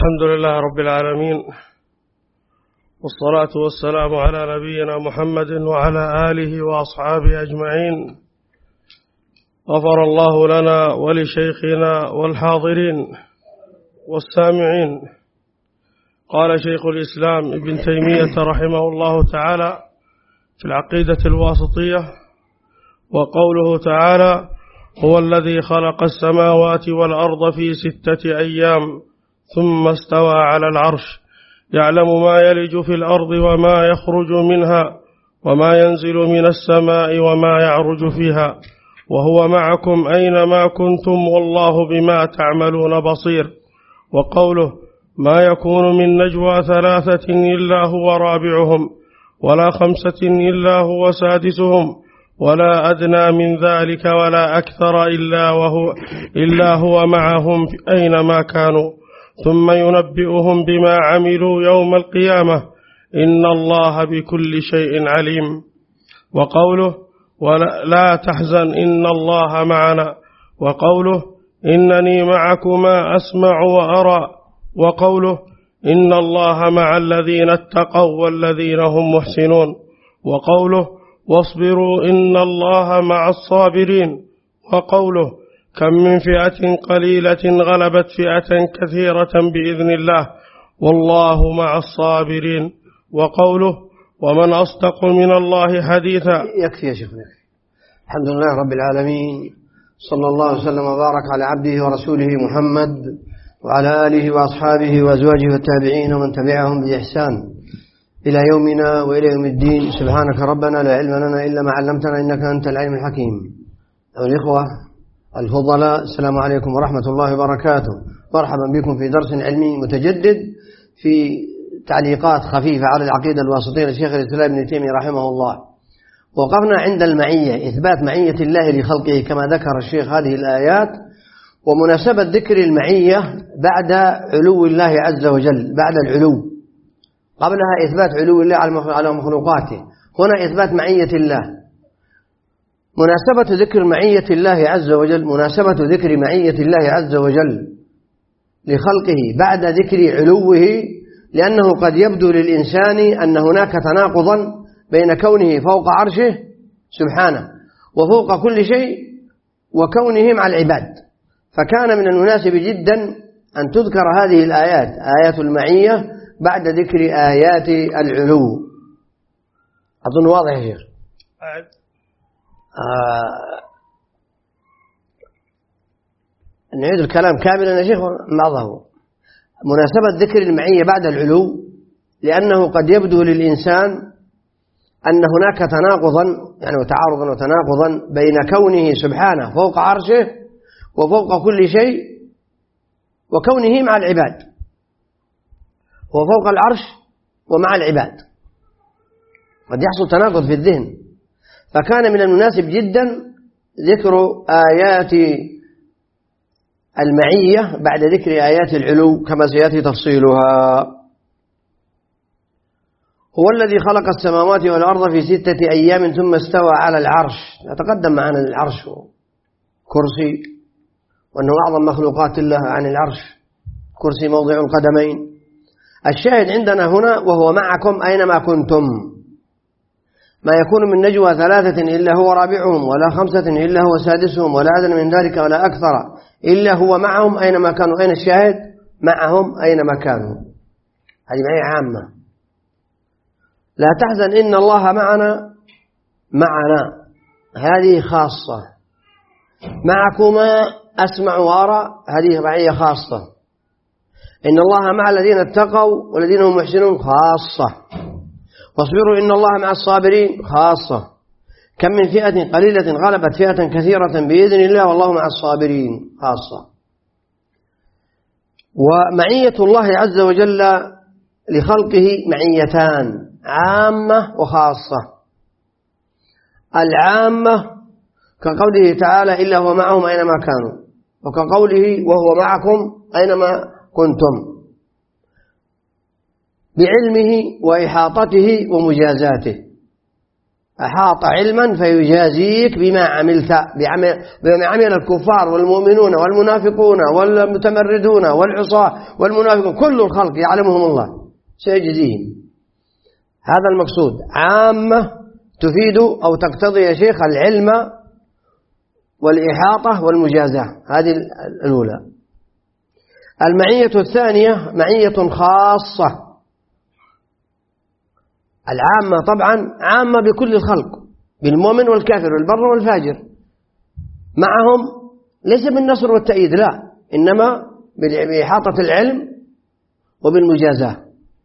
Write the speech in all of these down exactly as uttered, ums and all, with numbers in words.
الحمد لله رب العالمين، والصلاة والسلام على نبينا محمد وعلى آله وأصحابه أجمعين. غفر الله لنا ولشيخنا والحاضرين والسامعين. قال شيخ الإسلام ابن تيمية رحمه الله تعالى في العقيدة الواسطية: وقوله تعالى: هو الذي خلق السماوات والأرض في ستة أيام ثم استوى على العرش يعلم ما يلج في الأرض وما يخرج منها وما ينزل من السماء وما يعرج فيها وهو معكم أينما كنتم والله بما تعملون بصير. وقوله: ما يكون من نجوى ثلاثة إلا هو رابعهم ولا خمسة إلا هو سادسهم ولا أدنى من ذلك ولا أكثر إلا, وهو إلا هو معهم أينما كانوا ثم ينبئهم بما عملوا يوم القيامة إن الله بكل شيء عليم. وقوله: ولا تحزن إن الله معنا. وقوله: إنني معكما أسمع وأرى. وقوله: إن الله مع الذين اتقوا والذين هم محسنون. وقوله: واصبروا إن الله مع الصابرين. وقوله: كم من فئة قليلة غلبت فئة كثيرة بإذن الله والله مع الصابرين. وقوله: ومن أصدق من الله حديثا. يكفي يا شيخنا. الحمد لله رب العالمين، صلى الله وسلم وبارك على عبده ورسوله محمد وعلى آله وأصحابه وأزواجه والتابعين ومن تبعهم بإحسان إلى يومنا وإلى يوم الدين. سبحانك ربنا لا علم لنا إلا ما علمتنا إنك أنت العليم الحكيم. أيها الإخوة الفضلاء، السلام عليكم ورحمة الله وبركاته. مرحبا بكم في درس علمي متجدد في تعليقات خفيفة على العقيدة الواسطية لشيخ الإسلام ابن تيمية رحمه الله. وقفنا عند المعية، إثبات معية الله لخلقه كما ذكر الشيخ هذه الآيات، ومناسبة ذكر المعية بعد علو الله عز وجل، بعد العلو. قبلها إثبات علو الله على مخلوقاته، هنا إثبات معية الله. مناسبة ذكر معية الله عز وجل، مناسبة ذكر معية الله عز وجل لخلقه بعد ذكر علوه، لأنه قد يبدو للإنسان أن هناك تناقضا بين كونه فوق عرشه سبحانه وفوق كل شيء وكونه مع العباد، فكان من المناسب جدا أن تذكر هذه الآيات، آيات المعية، بعد ذكر آيات العلو. أظن واضح يا شيخ؟ آه نعيد الكلام كاملا يا شيخ بعضه. مناسبة ذكر المعية بعد العلو لأنه قد يبدو للإنسان أن هناك تناقضا، يعني تعارضا وتناقضا بين كونه سبحانه فوق عرشه وفوق كل شيء وكونه مع العباد، هو فوق العرش ومع العباد، قد يحصل تناقض في الذهن. فكان من المناسب جدا ذكر آيات المعية بعد ذكر آيات العلو كما سيأتي تفصيلها. هو الذي خلق السماوات والأرض في ستة أيام ثم استوى على العرش. نتقدم معنا العرش كرسي، وأنه أعظم مخلوقات الله عن العرش، كرسي موضع القدمين. الشاهد عندنا هنا: وهو معكم أينما كنتم. ما يكون من نجوى ثلاثة إلا هو رابعهم ولا خمسة إلا هو سادسهم ولا أدنى من ذلك ولا أكثر إلا هو معهم أينما كانوا. أين الشاهد؟ معهم أينما كانوا. هذه معية عامة. لا تحزن إن الله معنا، معنا هذه خاصة. معكما أسمع وأرى هذه معية خاصة. إن الله مع الذين اتقوا والذين هم محسنون خاصة. واصبروا إن الله مع الصابرين خاصة. كم من فئة قليلة غلبت فئة كثيرة بإذن الله والله مع الصابرين خاصة. ومعية الله عز وجل لخلقه معيتان: عامة وخاصة. العامة كقوله تعالى: إلا هو معهم أينما كانوا، وكقوله: وهو معكم أينما كنتم، بعلمه وإحاطته ومجازاته. أحاط علما فيجازيك بما عملت، بما عمل الكفار والمؤمنون والمنافقون والمتمردون والعصاة والمنافقون، كل الخلق يعلمهم الله سيجزيهم. هذا المقصود. عامة تفيد أو تقتضي يا شيخ العلم والإحاطة والمجازاة، هذه الأولى. المعية الثانية معية خاصة. العامة طبعا عامة بكل الخلق، بالمؤمن والكافر والبر والفاجر، معهم ليس بالنصر والتأييد، لا، إنما بإحاطة العلم وبالمجازاة.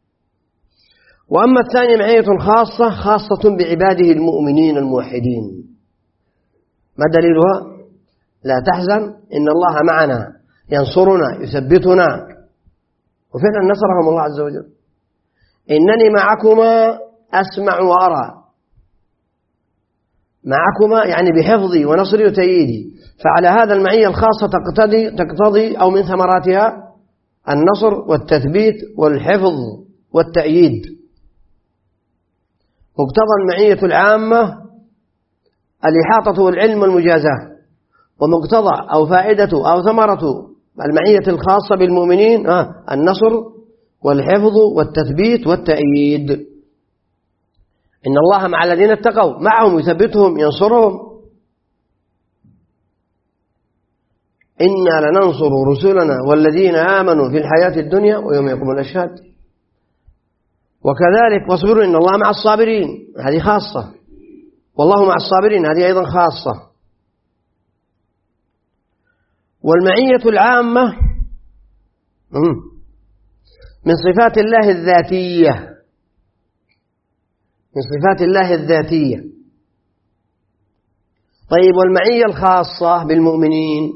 وأما الثانية معية خاصة، خاصة بعباده المؤمنين الموحدين. ما دليلها؟ لا تحزن إن الله معنا ينصرنا يثبتنا، وفعلا نصرهم الله عز وجل. إنني معكما أسمع وأرى، معكما يعني بحفظي ونصري وتأييدي. فعلى هذا المعية الخاصة تقتضي, تقتضي أو من ثمراتها النصر والتثبيت والحفظ والتأييد. مقتضى المعية العامة الإحاطة والعلم والمجازاة، ومقتضى أو فائدة أو ثمرة المعية الخاصة بالمؤمنين آه النصر والحفظ والتثبيت والتأييد. إن الله مع الذين اتقوا، معهم يثبتهم ينصرهم. إنا لننصر رسلنا والذين آمنوا في الحياة الدنيا ويوم يقوم الأشهاد. وكذلك واصبروا إن الله مع الصابرين، هذه خاصة. والله مع الصابرين، هذه أيضا خاصة. والمعية العامة من صفات الله الذاتية، من صفات الله الذاتية. طيب والمعية الخاصة بالمؤمنين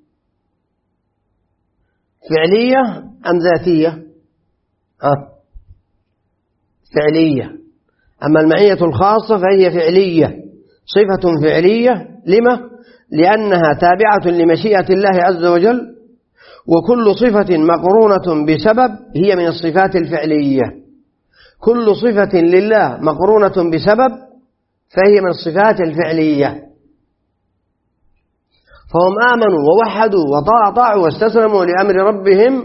فعلية أم ذاتية؟ أه فعلية. أما المعية الخاصة فهي فعلية، صفة فعلية. لما؟ لأنها تابعة لمشيئة الله عز وجل، وكل صفة مقرونة بسبب هي من الصفات الفعلية. كل صفة لله مقرونة بسبب فهي من الصفات الفعلية. فهم آمنوا ووحدوا وطاعوا واستسلموا لأمر ربهم،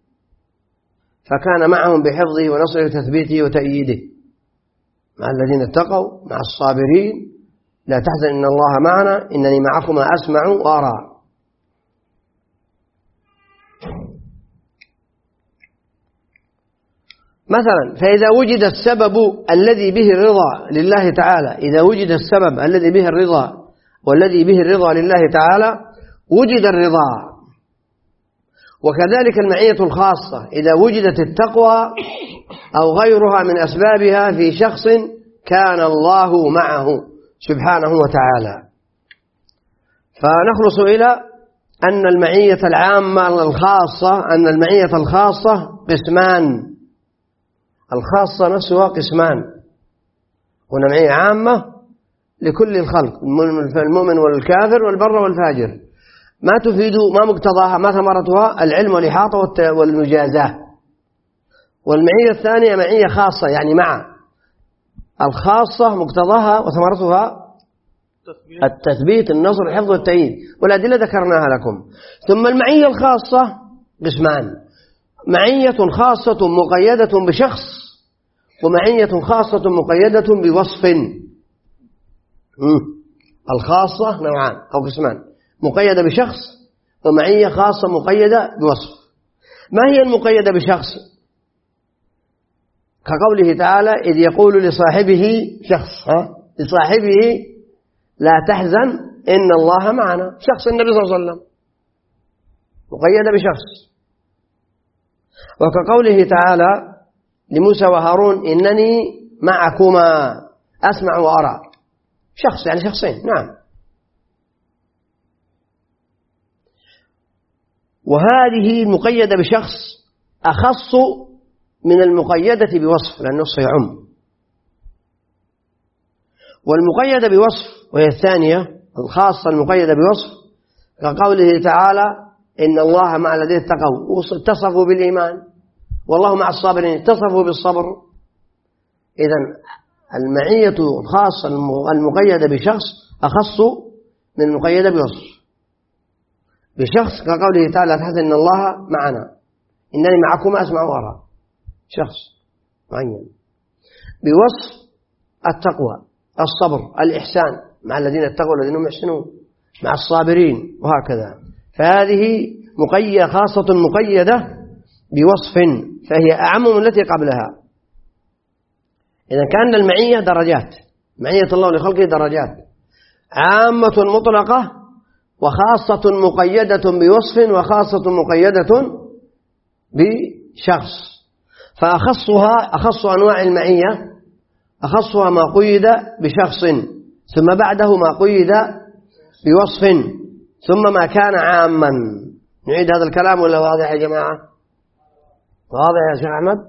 فكان معهم بحفظه ونصره وتثبيته وتأييده. مع الذين اتقوا مع الصابرين، لا تحزن إن الله معنا إنني معكما أسمع وأرى. مثلا فإذا وجد السبب الذي به الرضا لله تعالى، إذا وجد السبب الذي به الرضا والذي به الرضا لله تعالى وجد الرضا. وكذلك المعية الخاصة إذا وجدت التقوى أو غيرها من أسبابها في شخص كان الله معه سبحانه وتعالى. فنخلص إلى أن المعية العامة الخاصة أن المعية الخاصة قسمان، الخاصة نفسها قسمان. هنا معية عامة لكل الخلق، المؤمن والكافر والبر والفاجر. ما تفيد ما مقتضاها ما ثمرتها العلم والإحاطة والمجازاة. والمعية الثانية معية خاصة يعني مع الخاصة مقتضاها وثمرتها التثبيت النصر الحفظ والتأييد، والأدلة ذكرناها لكم. ثم المعية الخاصة قسمان، معية خاصة مقيدة بشخص، ومعية خاصة مقيدة بوصف. الخاصة نوعان أو قسمان، مقيدة بشخص ومعية خاصة مقيدة بوصف. ما هي المقيدة بشخص؟ كقوله تعالى إذ يقول لصاحبه شخص ها؟ لصاحبه لا تحزن إن الله معنا، شخص النبي صلى الله عليه وسلم مقيدة بشخص. وكقوله تعالى لموسى وهارون إنني معكما أسمع وأرى، شخص يعني شخصين. نعم. وهذه المقيدة بشخص أخص من المقيدة بوصف، لأن النص يعم. والمقيدة بوصف وهي الثانية الخاصة المقيدة بوصف، كقوله تعالى إن الله مع الذين اتقوا اتصفوا بالإيمان والله مع الصابرين اتصفوا بالصبر. إذن المعية الخاصة المقيدة بشخص أخص من المقيدة بوصف. بشخص كقوله تعالى تحت إن الله معنا، إنني معكم أسمع وأرى، شخص معين. بوصف التقوى، الصبر، الإحسان، مع الذين اتقوا الذين هم يحسنون، مع الصابرين، وهكذا. فهذه مقيدة خاصة مقيدة بوصف، فهي أعم من التي قبلها. إذا كان المعية درجات، معية الله لخلقه درجات، عامة مطلقة وخاصة مقيدة بوصف وخاصة مقيدة بشخص. فأخصها أخص أنواع المعية أخصها ما قيد بشخص، ثم بعده ما قيد بوصف، ثم ما كان عاما. نعيد هذا الكلام ولا واضح يا جماعة؟ واضح يا شيخ أحمد؟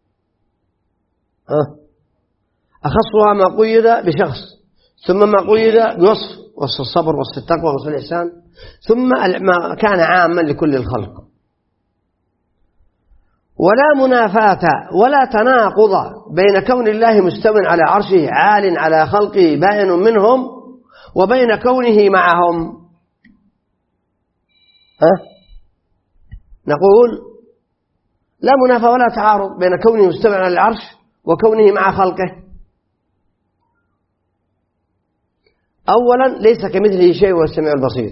أه. أخصها ما قيد بشخص، ثم ما قيد بوصف، وصف الصبر، وصف التقوى، وصف الإحسان، ثم ما كان عاما لكل الخلق. ولا منافاة ولا تناقض بين كون الله مستو على عرشه عال على خلقه بائن منهم، وبين كونه معهم. أه؟ نقول لا منافاة ولا تعارض بين كونه مستو على العرش وكونه مع خلقه. أولا ليس كمثله شيء وهو السميع البصير.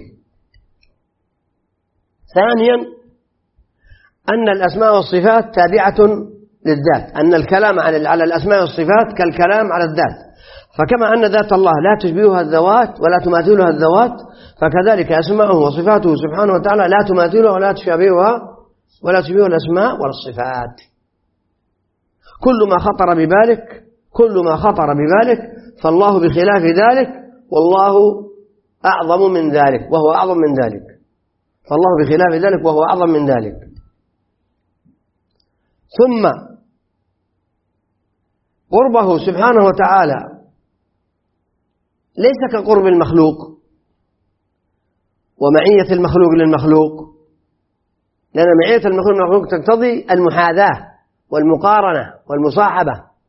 ثانيا أن الأسماء والصفات تابعة للذات، أن الكلام على الأسماء والصفات كالكلام على الذات. فكما أن ذات الله لا تشبهها الذوات ولا تماثلها الذوات، فكذلك أسماءه وصفاته سبحانه وتعالى لا تماثلها ولا تشابهها ولا تشبهها الأسماء ولا الصفات. كل ما خطر ببالك كل ما خطر ببالك فالله بخلاف ذلك، والله أعظم من ذلك وهو أعظم من ذلك. فالله بخلاف ذلك وهو أعظم من ذلك. ثم قربه سبحانه وتعالى ليس كقرب المخلوق ومعية المخلوق للمخلوق، لأن معية المخلوق للمخلوق تقتضي المحاذاة والمقارنة والمصاحبة.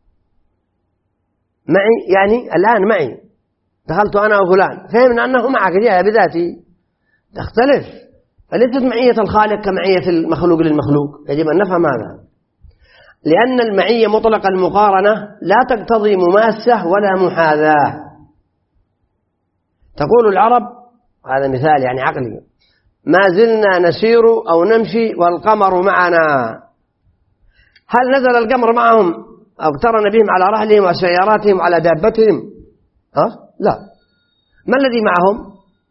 معي يعني الآن معي، دخلت أنا وفلان، فهمنا أنه معك جاء بذاتي، تختلف. فليست معية الخالق كمعية المخلوق للمخلوق، يجب أن نفهم هذا، لأن المعية مطلق المقارنة لا تقتضي مماسة ولا محاذاة. تقول العرب، هذا مثال يعني عقلي، ما زلنا نسير أو نمشي والقمر معنا. هل نزل القمر معهم أو اقترن بهم على رحلهم وسياراتهم على دابتهم؟ ها؟ لا. ما الذي معهم؟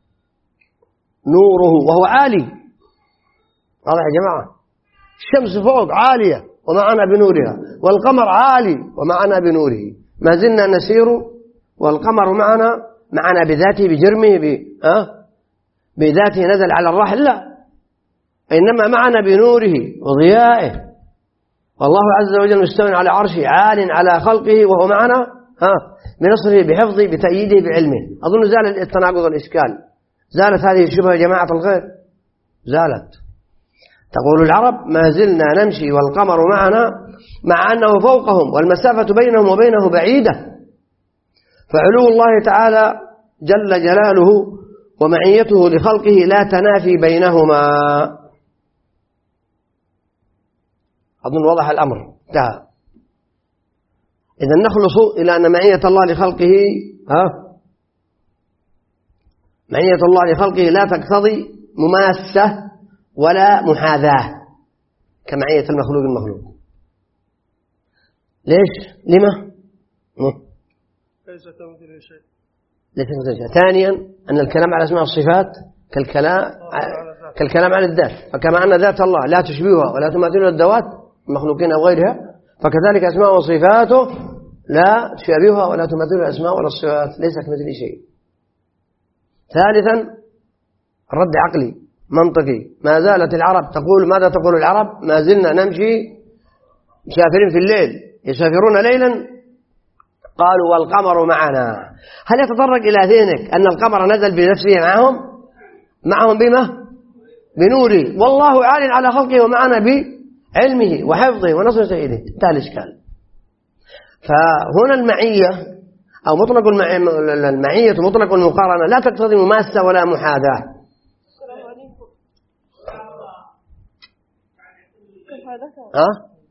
نوره وهو عالي. واضح يا جماعة؟ الشمس فوق عالية ومعنا بنورها، والقمر عالي ومعنا بنوره. ما زلنا نسير والقمر معنا معنا بذاته بجرمه ب... أه؟ بذاته نزل على الرحل، لا، إنما معنا بنوره وضيائه. والله عز وجل مستوى على عرشه عال على خلقه وهو معنا ها بنصره بحفظه بتأييده بعلمه. أظن زال التناقض والإشكال، زالت هذه الشبهة يا جماعة الخير، زالت. تقول العرب ما زلنا نمشي والقمر معنا مع أنه فوقهم والمسافة بينهم وبينه بعيدة. فعلو الله تعالى جل جلاله ومعيته لخلقه لا تنافي بينهما. أظن وضح الأمر انتهى. إذا نخلص إلى أن معية الله لخلقه ها معية الله لخلقه لا تقتضي مماسة ولا محاذاة كمعية المخلوق المخلوق. ليش؟ لما؟ ليس كمثله شيء. ليس كمثله شيء. ثانيا أن الكلام على أسماء الصفات كالكلام كالكلام على الذات، فكما أن ذات الله لا تشبهها ولا تماثلها الذوات المخلوقين أو غيرها، فكذلك أسماء وصفاته لا تشابهها ولا تماثلها الأسماء ولا الصفات، ليس كمثله شيء. ثالثا الرد عقلي منطقي. ما زالت العرب تقول، ماذا تقول العرب؟ ما زلنا نمشي مسافرين في الليل، يسافرون ليلا، قالوا والقمر معنا. هل يتطرق إلى ذهنك أن القمر نزل بنفسه معهم؟ معهم بما؟ بنوره، والله عال على خلقه ومعنا بعلمه وحفظه ونصر سيده. انتهى الإشكال. فهنا المعية أو مطلق المعية ومطلق المقارنة لا تقتضي مماسة ولا محاذاة. ها؟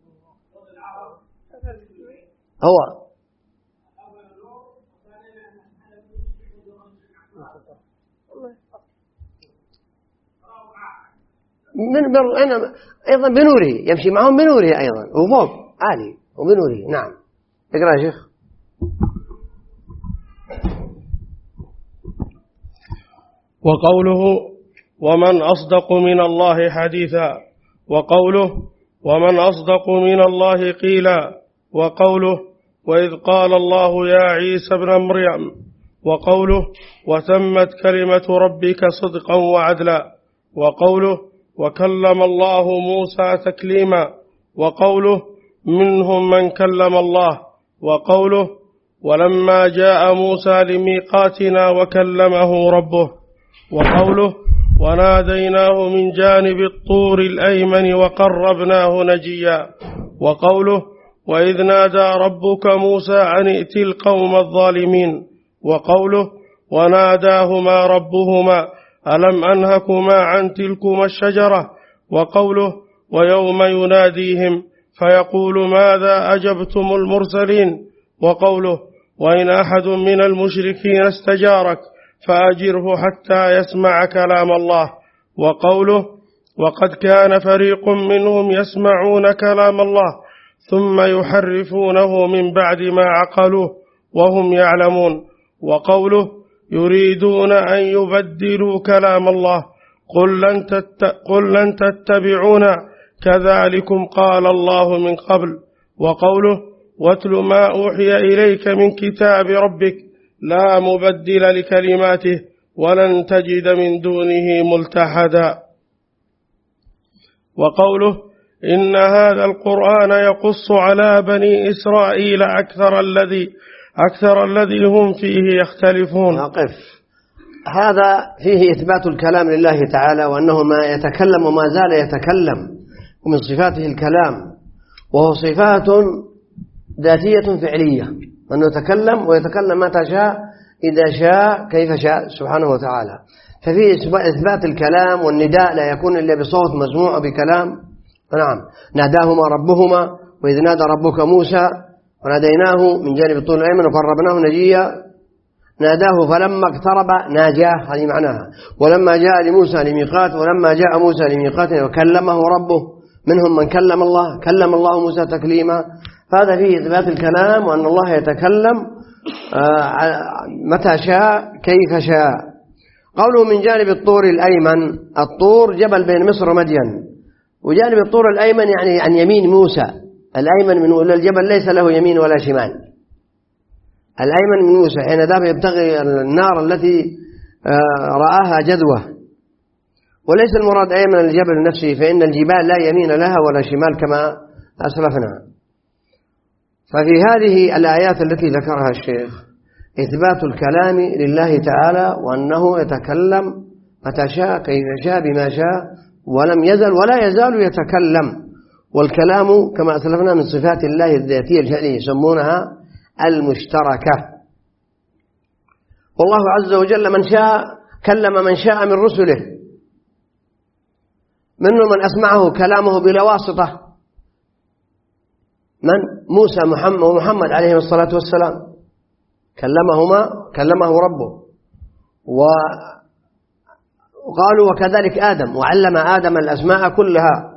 هو من بر... أنا أيضا بنوره يمشي معهم بنوره أيضا وفوق عالي وبنوره. نعم اقرأ يا شيخ. وقوله ومن أصدق من الله حديثا، وقوله ومن أصدق من الله قيلا، وقوله وإذ قال الله يا عيسى ابن مريم، وقوله وتمت كلمة ربك صدقا وعدلا، وقوله وكلم الله موسى تكليما، وقوله منهم من كلم الله، وقوله ولما جاء موسى لميقاتنا وكلمه ربه، وقوله وناديناه من جانب الطور الأيمن وقربناه نجيا، وقوله وإذ نادى ربك موسى أن ائت القوم الظالمين، وقوله وناداهما ربهما ألم أنهكما عن تلكما الشجرة، وقوله ويوم يناديهم فيقول ماذا أجبتم المرسلين، وقوله وإن أحد من المشركين استجارك فأجره حتى يسمع كلام الله، وقوله وقد كان فريق منهم يسمعون كلام الله ثم يحرفونه من بعد ما عقلوه وهم يعلمون، وقوله يريدون أن يبدلوا كلام الله قل لن, تت... قل لن تتبعونا كذلكم قال الله من قبل، وقوله واتل ما أوحي إليك من كتاب ربك لا مبدل لكلماته ولن تجد من دونه ملتحدا، وقوله إن هذا القرآن يقص على بني إسرائيل أكثر الذي أكثر الذي هم فيه يختلفون. نقف. هذا فيه إثبات الكلام لله تعالى وأنه ما يتكلم وما زال يتكلم، ومن صفاته الكلام، وهو صفات ذاتية فعلية، أنه يتكلم ويتكلم متى شاء إذا شاء كيف شاء سبحانه وتعالى. ففيه إثبات الكلام، والنداء لا يكون إلا بصوت مسموع بكلام. نعم ناداهما ربهما وإذ نادى ربك موسى وناديناه من جانب الطور الأيمن وقربناه نجيا، ناداه فلما اقترب ناجاه، هذه معناها. ولما جاء لموسى لميقات ولما جاء موسى لميقاتنا وكلمه ربه منهم من كلم الله كلم الله موسى تكليما. هذا فيه إثبات الكلام وأن الله يتكلم متى شاء كيف شاء. قوله من جانب الطور الأيمن، الطور جبل بين مصر ومدين، وجانب الطور الأيمن يعني عن يمين موسى. الأيمن من الجبل ليس له يمين ولا شمال، الأيمن من موسى حين ذهب يبتغي النار التي رآها جذوة. وليس المراد أيمن الجبل نفسه، فإن الجبال لا يمين لها ولا شمال كما أسلفنا. ففي هذه الآيات التي ذكرها الشيخ إثبات الكلام لله تعالى، وأنه يتكلم متى شاء كيف شاء بما شاء، ولم يزل ولا يزال يتكلم. والكلام كما أسلفنا من صفات الله الذاتية الفعلية يسمونها المشتركة. والله عز وجل من شاء كلم من شاء من رسله، منهم من أسمعه كلامه بلا واسطة، من موسى محمد ومحمد عليه الصلاة والسلام كلمهما كلمه ربه. وقالوا وكذلك آدم وعلم آدم الأسماء كلها.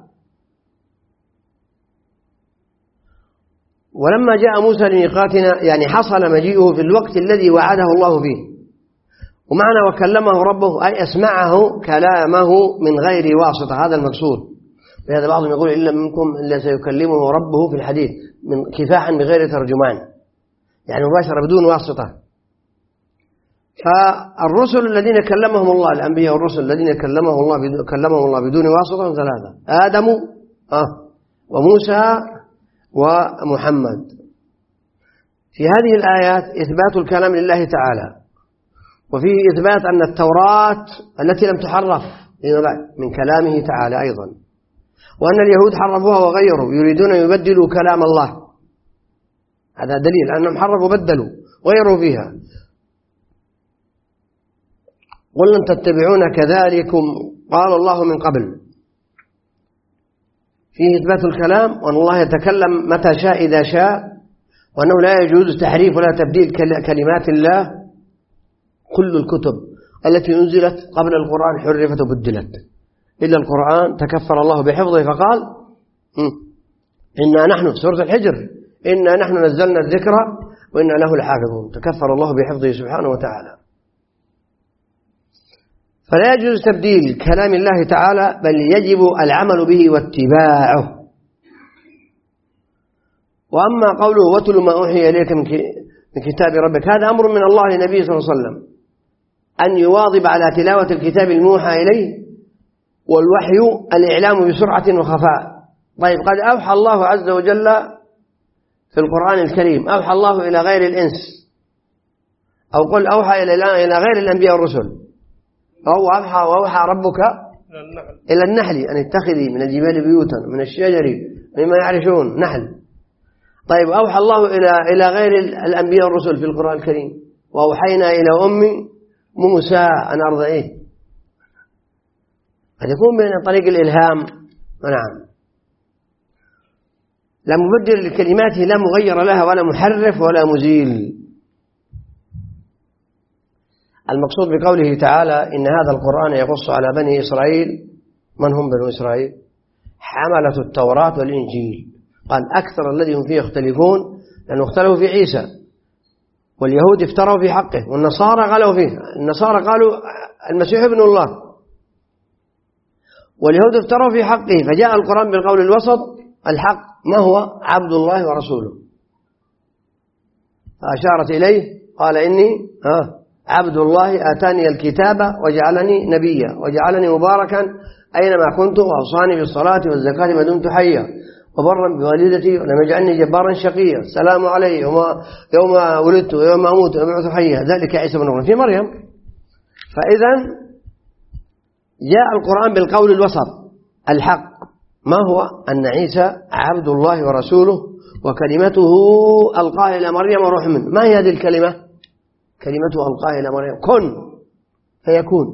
ولما جاء موسى لميقاتنا يعني حصل مجيئه في الوقت الذي وعده الله فيه. ومعنى وكلمه ربه أي أسمعه كلامه من غير واسطة، هذا المقصود. لهذا بعضهم يقول إلا منكم إلا سيكلمه ربه في الحديث من كفاحا بغير ترجمان، يعني مباشرة بدون واسطة. فالرسل الذين كلمهم الله، الأنبياء والرسل الذين كلمهم الله كلمهم الله بدون واسطة ثلاثة: آدم آه وموسى ومحمد. في هذه الآيات إثبات الكلام لله تعالى، وفيه إثبات أن التوراة التي لم تحرف من كلامه تعالى أيضا، وأن اليهود حرفوها وغيروا يريدون أن يبدلوا كلام الله. هذا دليل أنهم حرفوا وبدلوا غيروا فيها. قل لن تتبعون كذلكم قال الله من قبل، فيه إثبات الكلام وأن الله يتكلم متى شاء إذا شاء، وأنه لا يجوز تحريف ولا تبديل كلمات الله. كل الكتب التي أنزلت قبل القرآن حرفت وبدلت، إلا القرآن تكفر الله بحفظه فقال إنا نحن، سورة الحجر، إنا نحن نزلنا الذكر وإنا له لحافظون، تكفر الله بحفظه سبحانه وتعالى. فلا يجوز تبديل كلام الله تعالى، بل يجب العمل به واتباعه. وأما قوله واتل ما أوحي إليك من كتاب ربك، هذا أمر من الله للنبي صلى الله عليه وسلم أن يواظب على تلاوة الكتاب الموحى إليه، والوحي الإعلام بسرعة وخفاء. طيب قد أوحى الله عز وجل في القرآن الكريم، أوحى الله إلى غير الإنس، أو قل أوحى إلى غير الأنبياء والرسل، فهو أوحى وأوحى ربك إلى النحل أن اتخذي من الجبال بيوتا من الشجر مما يعرشون، نحل. طيب أوحى الله إلى إلى غير الأنبياء والرسل في القرآن الكريم، وأوحينا إلى أم موسى أن أرضعيه، قد يكون بين طريق الإلهام. نعم، لا مبدل لكلماته، لا مغير لها ولا محرف ولا مزيل. المقصود بقوله تعالى إن هذا القرآن يقص على بني إسرائيل، من هم بنو إسرائيل؟ حملة التوراة والإنجيل. قال أكثر الذي هم فيه يختلفون لأنه اختلفوا في عيسى، واليهود افتروا في حقه، والنصارى غلوا فيه. النصارى قالوا المسيح ابن الله، واليهود افتروا في حقه، فجاء القرآن بالقول الوسط الحق، ما هو؟ عبد الله ورسوله. فأشارت إليه قال إني آه عبد الله آتاني الكتاب وجعلني نبيا وجعلني مباركا أينما كنت وأوصاني بالصلاة والزكاة ما دمت حيا وبرا بوالدتي ولم يجعلني جبارا شقيا، السلام علي يوم يوم ولدت ويوم أموت ويوم أبعث حيا، ذلك عيسى بن مريم في مريم. فإذا جاء القرآن بالقول الوسط الحق، ما هو؟ أن عيسى عبد الله ورسوله وكلمته ألقاها إلى مريم وروح منه. ما هي هذه الكلمة؟ كلمته ألقاها إلى مريم، كن فيكون.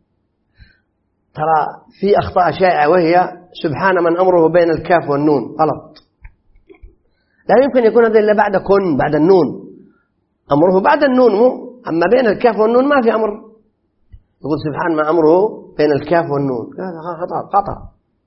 ترى في أخطاء شائعة، وهي سبحان من أمره بين الكاف والنون، غلط. لا يمكن يكون هذا إلا بعد كن، بعد النون، أمره بعد النون مو، أما بين الكاف والنون ما في أمر. يقول سبحان ما أمره بين الكاف والنون، هذا خطأ خطأ،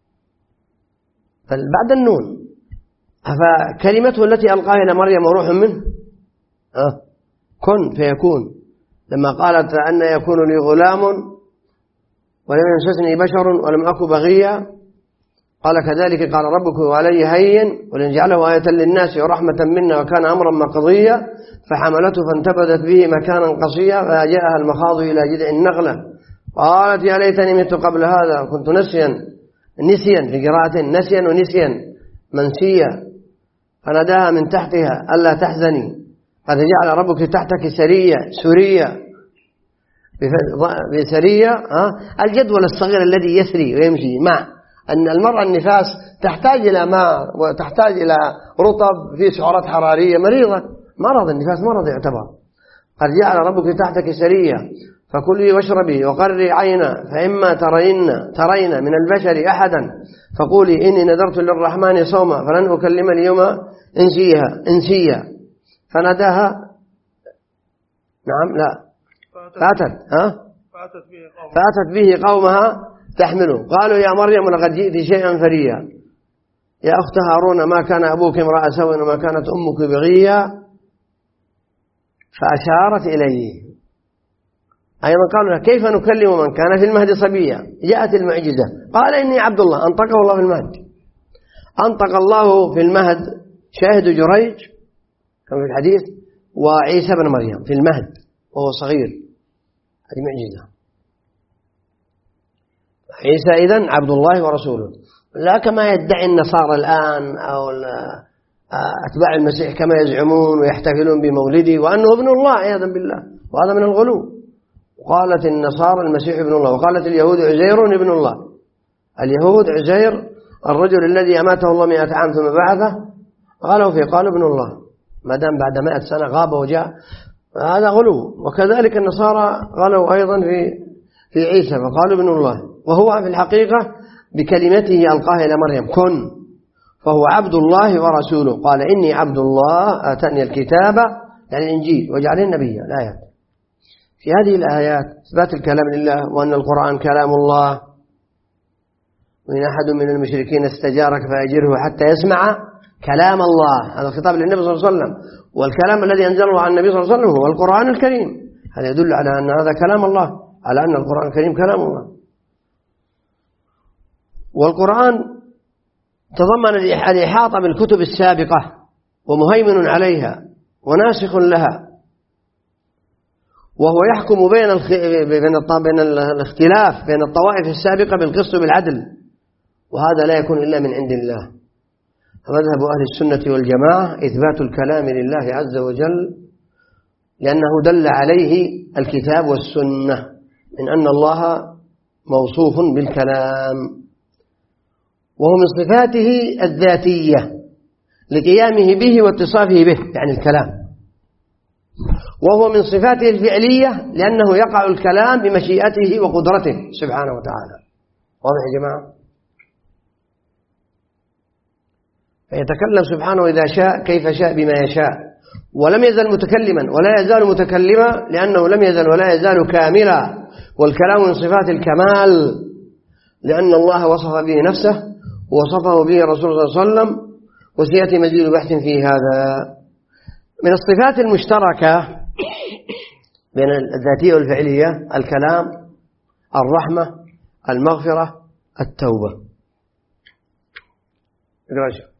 بل بعد النون. فكلمته التي ألقاها إلى مريم وروح منه أه كن فيكون. لما قالت أن يكون لي غلام ولم يمسسني بشر ولم أك بغيا، قال كذلك قال ربك وعلي هين ولنجعله آية للناس ورحمة منا وكان أمرا مقضيا، فحملته فانتبذت به مكانا قصيا فجاءها المخاض إلى جذع النخلة قالت يا ليتني مت قبل هذا كنت نسيا، نسيا في قراءة نسيا ونسيا منسيا، فناداها من تحتها ألا تحزني قد جعل ربك تحتك سرية سرية بسرية الجدول الصغير الذي يسري ويمشي، مع أن المرأة النفاس تحتاج إلى ماء وتحتاج إلى رطب في سعرات حرارية، مريضة، مرض النفاس مرض يعتبر. قد جعل ربك تحتك سرية فكلي واشربي وقري عينا فإما ترين ترين من البشر أحدا فقولي إني نذرت للرحمن صوما فلن أكلم اليوم إنسيها إنسيا، فناداها نعم لا فأتت ها فأتت به قومها تحمله قالوا يا مريم لقد جئت شيئا فريا يا أخت هارون ما كان أبوك امرأ سوء وما كانت أمك بغيا، فأشارت إليه. أيضا قالوا له كيف نكلم من كان في المهد صبيا، جاءت المعجزة قال إني عبد الله، أنطقه الله في المهد، أنطق الله في المهد شاهد جريج كما في الحديث وعيسى بن مريم في المهد وهو صغير، هذه معجزة. عيسى إذن عبد الله ورسوله، لا كما يدعي النصارى الآن أو أتباع المسيح كما يزعمون ويحتفلون بمولده وأنه ابن الله عياذا بالله، وهذا من الغلو. وقالت النصارى المسيح ابن الله، وقالت اليهود عزير ابن الله. اليهود عزير الرجل الذي أماته الله مئة عام ثم بعثه غلوا فيه قالوا ابن الله، ما دام بعد مائة سنة غاب وجاء، هذا غلو. وكذلك النصارى غلوا أيضا في في عيسى فقالوا ابن الله، وهو في الحقيقة بكلمته ألقاها إلى مريم كن، فهو عبد الله ورسوله. قال إني عبد الله آتاني الكتاب يعني الإنجيل وجعلني نبيا. الآيات في هذه الآيات إثبات الكلام لله، وأن القرآن كلام الله، وإن أحد من المشركين استجارك فأجره حتى يسمع كلام الله. هذا الخطاب للنبي صلى الله عليه وسلم، والكلام الذي أنزله عن النبي صلى الله عليه وسلم هو القرآن الكريم. هذا يدل على أن هذا كلام الله، على أن القرآن الكريم كلام الله. والقرآن تضمن الإحاطة بالكتب السابقة ومهيمن عليها وناسخ لها، وهو يحكم بين بين الاختلاف بين الطوائف السابقة بالقسط بالعدل، وهذا لا يكون إلا من عند الله. فمذهب أهل السنة والجماعة إثبات الكلام لله عز وجل، لأنه دل عليه الكتاب والسنة من أن الله موصوف بالكلام، وهو من صفاته الذاتية لقيامه به واتصافه به يعني الكلام، وهو من صفاته الفعلية لأنه يقع الكلام بمشيئته وقدرته سبحانه وتعالى. واضح يا جماعة؟ فيتكلم سبحانه إذا شاء كيف شاء بما يشاء، ولم يزل متكلما ولا يزال متكلما، لأنه لم يزل ولا يزال كاملا، والكلام من صفات الكمال، لأن الله وصف به نفسه ووصفه به رسول الله صلى الله عليه وسلم، وسيأتي مزيد بحث في هذا. من الصفات المشتركة بين الذاتية والفعلية الكلام، الرحمة، المغفرة، التوبة. اقرأ.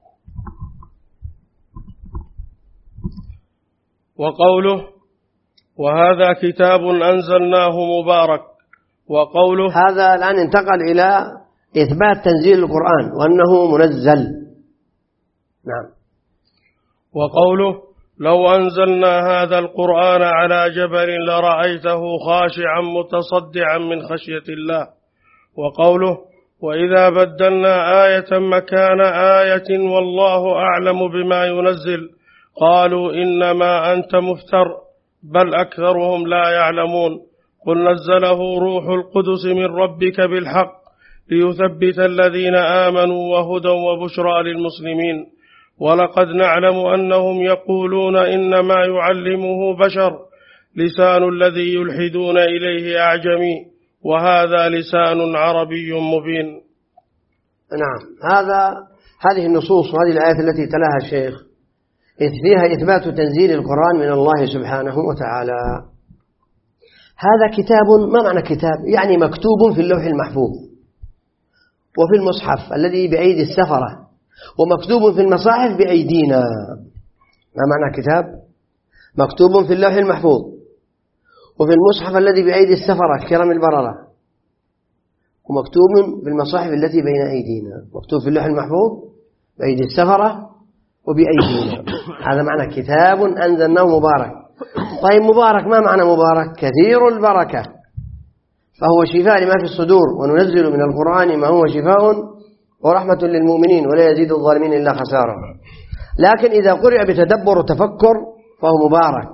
وقوله وهذا كتاب أنزلناه مبارك. وقوله هذا الآن انتقل إلى إثبات تنزيل القرآن وأنه منزل. نعم. وقوله لو أنزلنا هذا القرآن على جبل لرأيته خاشعا متصدعا من خشية الله. وقوله وإذا بدلنا آية مكان آية والله أعلم بما ينزل قالوا إنما أنت مفتر بل أكثرهم لا يعلمون قل نزله روح القدس من ربك بالحق ليثبت الذين آمنوا وهدى وبشرى للمسلمين ولقد نعلم أنهم يقولون إنما يعلمه بشر لسان الذي يلحدون إليه أعجمي وهذا لسان عربي مبين. نعم. هذا هذه النصوص وهذه الآيات التي تلاها الشيخ فيها إثبات تنزيل القرآن من الله سبحانه وتعالى. هذا كتاب، ما معنى كتاب؟ يعني مكتوب في اللوح المحفوظ وفي المصحف الذي بأيدي السفرة، ومكتوب في المصاحف بأيدينا. ما معنى كتاب؟ مكتوب في اللوح المحفوظ وفي المصحف الذي بأيدي السفرة الكرام البررة، ومكتوب في المصاحف التي بين أيدينا. مكتوب في اللوح المحفوظ بأيدي السفرة وبأيدينا. هذا معنى كتاب أنزلناه مبارك. طيب مبارك ما معنى مبارك؟ كثير البركة، فهو شفاء لما في الصدور، وننزل من القرآن ما هو شفاء ورحمة للمؤمنين ولا يزيد الظالمين إلا خسارة. لكن إذا قرئ بتدبر وتفكر فهو مبارك،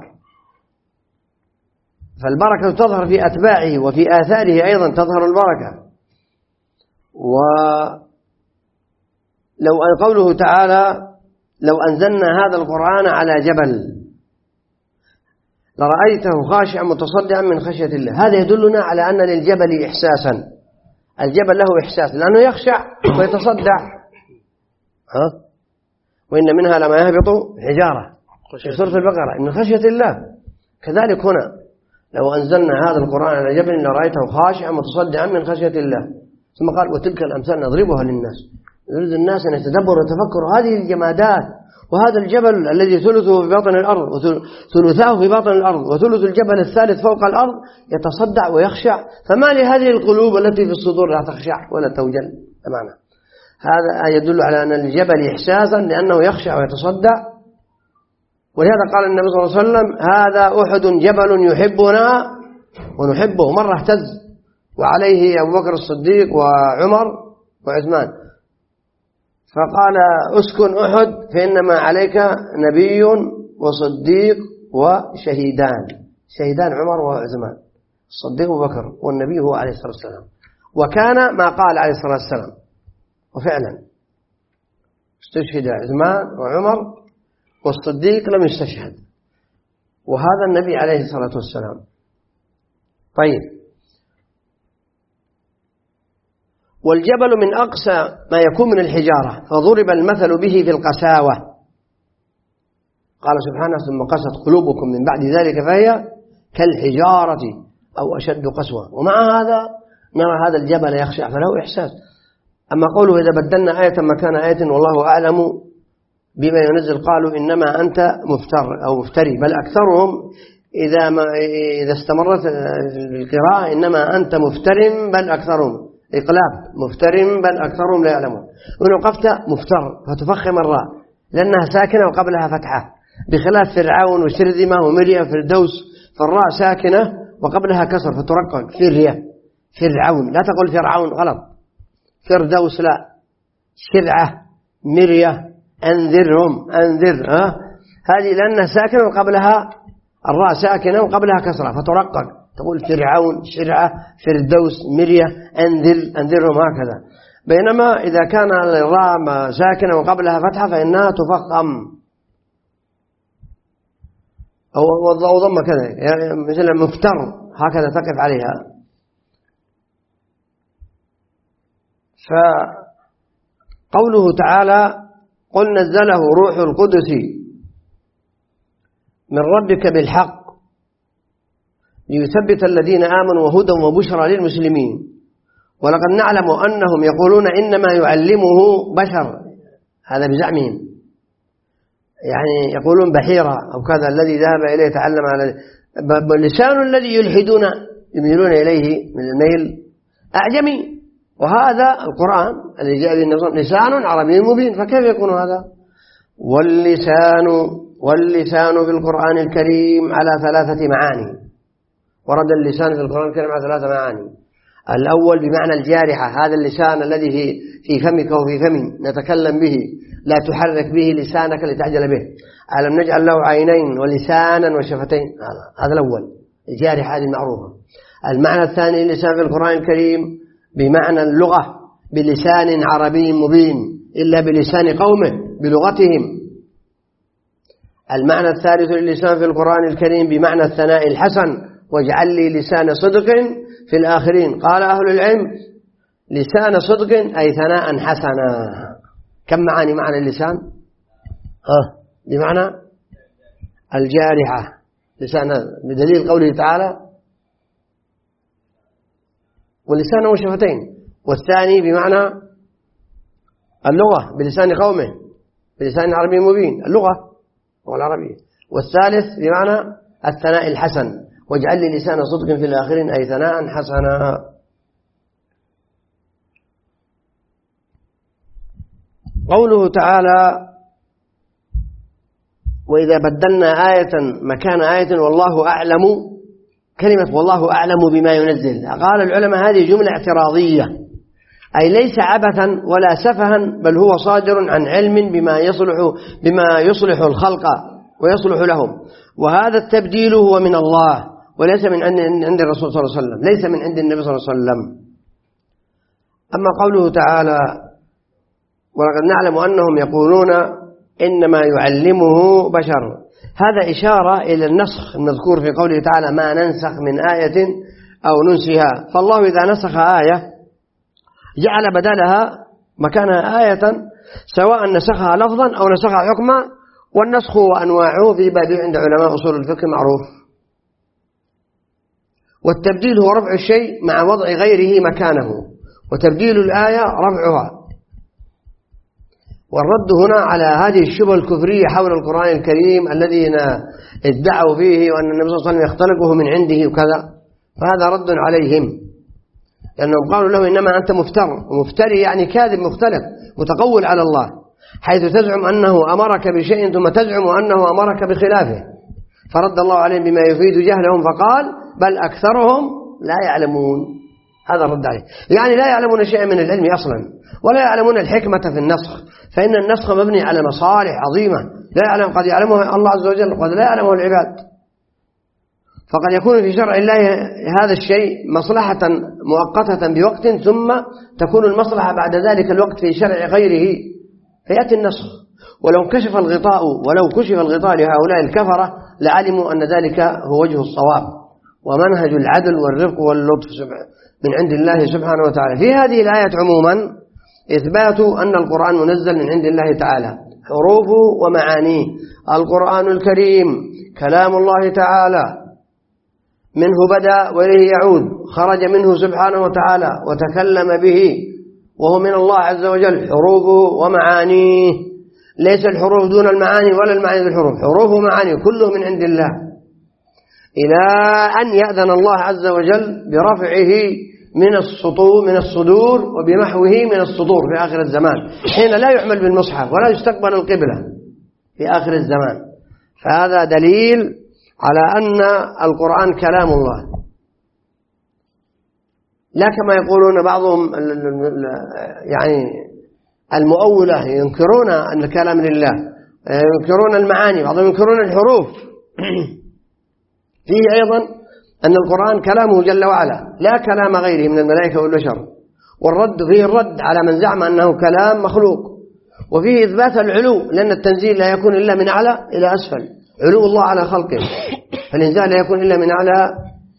فالبركة تظهر في أتباعه وفي آثاره أيضا تظهر البركة. ولو قوله تعالى لو أنزلنا هذا القرآن على جبل لرأيته خاشعا متصدعا من خشية الله، هذا يدلنا على أن للجبل إحساسا. الجبل له إحساس لأنه يخشع ويتصدع. ها؟ وإن منها لما يهبط حجارة في سورة البقرة من خشية الله. كذلك هنا لو أنزلنا هذا القرآن على جبل لرأيته خاشعا متصدعا من خشية الله. ثم قال وتلك الأمثال نضربها للناس، يريد الناس أن يتدبروا ويتفكروا هذه الجمادات، وهذا الجبل الذي ثلثه في باطن الأرض وثلثاه في باطن الأرض وثلث الجبل الثالث فوق الأرض يتصدع ويخشع، فما لهذه القلوب التي في الصدور لا تخشع ولا توجل. بمعنى هذا يدل على أن الجبل إحساسا لأنه يخشع ويتصدع. ولهذا قال النبي صلى الله عليه وسلم هذا أحد جبل يحبنا ونحبه. مرة اهتز وعليه أبو بكر الصديق وعمر وعثمان، فقال اسكن أحد فإنما عليك نبي وصديق وشهيدان. شهيدان عمر وعثمان، الصديق أبو بكر، والنبي هو عليه الصلاة والسلام. وكان ما قال عليه الصلاة والسلام، وفعلا استشهد عثمان وعمر، والصديق لم يستشهد، وهذا النبي عليه الصلاة والسلام. طيب، والجبل من أقسى ما يكون من الحجارة، فضرب المثل به في القساوة. قال سبحانه ثم قست قلوبكم من بعد ذلك فهي كالحجارة أو أشد قسوة. ومع هذا نرى هذا الجبل يخشع فله إحساس. أما قوله إذا بدلنا آية مكان آية والله أعلم بما ينزل قالوا إنما أنت مفتر أو مفتري، بل أكثرهم إذا, ما إذا استمرت القراءة إنما أنت مفتر بل أكثرهم إقلاب مفتر بل أكثرهم لا يعلمون. وإن وقفت مفتر فتفخم الراء لأنها ساكنة وقبلها فتحة، بخلاف فرعون وشرذمة ومريا وفردوس، فالراء ساكنة وقبلها كسر فترقق فرية فرعون. لا تقول فرعون غلط، فردوس لا، شرعة مريا أنذرهم أنذر، ها هذه لأنها ساكنة وقبلها الراء ساكنة وقبلها كسرة فترقق، تقول فرعون شرعة فردوس مريا أنذر أنذرهم هكذا. بينما إذا كان الراء ساكنة وقبلها فتحة فإنها تفخم أو ضم كذا، يعني مثل مفتر هكذا تقف عليها. فقوله تعالى قل نزله روح القدس من ربك بالحق ليثبت الذين آمنوا وهدى وبشرى للمسلمين. ولقد نعلم أنهم يقولون إنما يعلمه بشر، هذا بزعمهم، يعني يقولون بحيرة أو كذا الذي ذهب إليه تعلم على اللسان الذي يلحدون يميلون إليه من الميل أعجمي، وهذا القرآن الذي جاء بالنظام لسان عربي مبين، فكيف يكون هذا؟ واللسان واللسان في القرآن الكريم على ثلاثة معاني. ورد اللسان في القرآن الكريم على ثلاثة معاني. الأول بمعنى الجارحة، هذا اللسان الذي في في فمك وفي فمي نتكلم به، لا تحرك به لسانك لتعجل به. ألم نجعل له عينين ولسانا وشفتين، هذا هذا الأول الجارحة هذه المعروفة. المعنى الثاني اللسان في القرآن الكريم بمعنى اللغة بلسان عربي مبين إلا بلسان قومه بلغتهم. المعنى الثالث للسان في القرآن الكريم بمعنى الثناء الحسن، واجعل لي لسان صدق في الآخرين. قال أهل العلم لسان صدق أي ثناء حسنا. كم معاني معنى اللسان؟ ها بمعنى الجارحة لسان، بدليل قوله تعالى ولسان وشفتين. والثاني بمعنى اللغة بلسان قومه بلسان عربي مبين، اللغة والعربية. والثالث بمعنى الثناء الحسن، واجعل لي لسان صدق في الآخرين أي ثناء حسنا. قوله تعالى وإذا بدلنا آية مكان آية والله أعلم، كلمة والله أعلم بما ينزل، قال العلماء هذه جملة اعتراضية، أي ليس عبثا ولا سفها، بل هو صادر عن علم بما يصلح بما يصلح الخلق ويصلح لهم، وهذا التبديل هو من الله وليس من عند الرسول صلى الله عليه وسلم، ليس من عند النبي صلى الله عليه وسلم. أما قوله تعالى ولقد نعلم أنهم يقولون إنما يعلمه بشر، هذا إشارة إلى النسخ المذكور في قوله تعالى ما ننسخ من آية أو ننسها. فالله إذا نسخ آية جعل بدلها مكانها آية، سواء نسخها لفظا أو نسخها حكما، والنسخ وأنواعه في باب عند علماء أصول الفقه معروف. والتبديل هو رفع الشيء مع وضع غيره مكانه، وتبديل الآية رفعها. والرد هنا على هذه الشبهة الكفرية حول القرآن الكريم الذين ادعوا فيه وأن النبي صلى الله عليه وسلم يختلقه من عنده وكذا، فهذا رد عليهم، لأنهم قالوا له إنما أنت مفتر، ومفتري يعني كاذب مختلق متقول على الله، حيث تزعم أنه أمرك بشيء ثم تزعم أنه أمرك بخلافه. فرد الله عليهم بما يفيد جهلهم فقال بل أكثرهم لا يعلمون. هذا الرد عليه. يعني لا يعلمون شيئا من العلم أصلا، ولا يعلمون الحكمة في النسخ، فإن النسخ مبني على مصالح عظيمة لا يعلم، قد يعلمه الله عز وجل وقد لا يعلمه العباد. فقد يكون في شرع الله هذا الشيء مصلحة مؤقتة بوقت، ثم تكون المصلحة بعد ذلك الوقت في شرع غيره فيأتي النسخ. ولو كشف الغطاء ولو كشف الغطاء لهؤلاء الكفرة لعلموا أن ذلك هو وجه الصواب ومنهج العدل والرفق واللطف من عند الله سبحانه وتعالى. في هذه الآية عموما إثبات أن القرآن منزل من عند الله تعالى، حروفه ومعانيه. القرآن الكريم كلام الله تعالى، منه بدأ وإليه يعود، خرج منه سبحانه وتعالى وتكلم به، وهو من الله عز وجل. حروفه ومعانيه، ليس الحروف دون المعاني ولا المعاني دون الحروف، حروفه ومعانيه كله من عند الله، إلى أن يأذن الله عز وجل برفعه من السطور من الصدور وبمحوه من الصدور في آخر الزمان، حين لا يعمل بالمصحف ولا يستقبل القبلة في آخر الزمان. فهذا دليل على أن القرآن كلام الله، لا كما يقولون بعضهم يعني المؤولة ينكرون أن الكلام لله، ينكرون المعاني، بعضهم ينكرون الحروف. فيه أيضا أن القرآن كلامه جل وعلا لا كلام غيره من الملائكة والبشر، والرد فيه الرد على من زعم أنه كلام مخلوق، وفيه إثبات العلو، لأن التنزيل لا يكون إلا من أعلى إلى أسفل، علو الله على خلقه، فالإنزال لا يكون إلا من أعلى،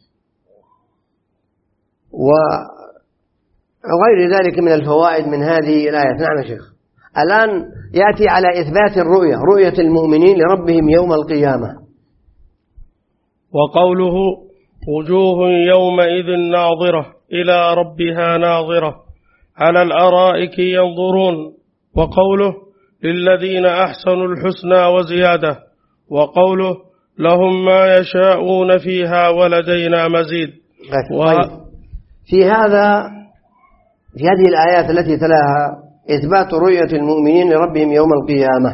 وغير ذلك من الفوائد من هذه الآية. نعم يا شيخ. الآن يأتي على إثبات الرؤية، رؤية المؤمنين لربهم يوم القيامة. وقوله وجوه يومئذ ناظرة إلى ربها ناظرة على الأرائك ينظرون. وقوله للذين أحسنوا الحسنى وزيادة. وقوله لهم ما يشاءون فيها ولدينا مزيد. و... في هذا في هذه الآيات التي تلاها إثبات رؤية المؤمنين لربهم يوم القيامة.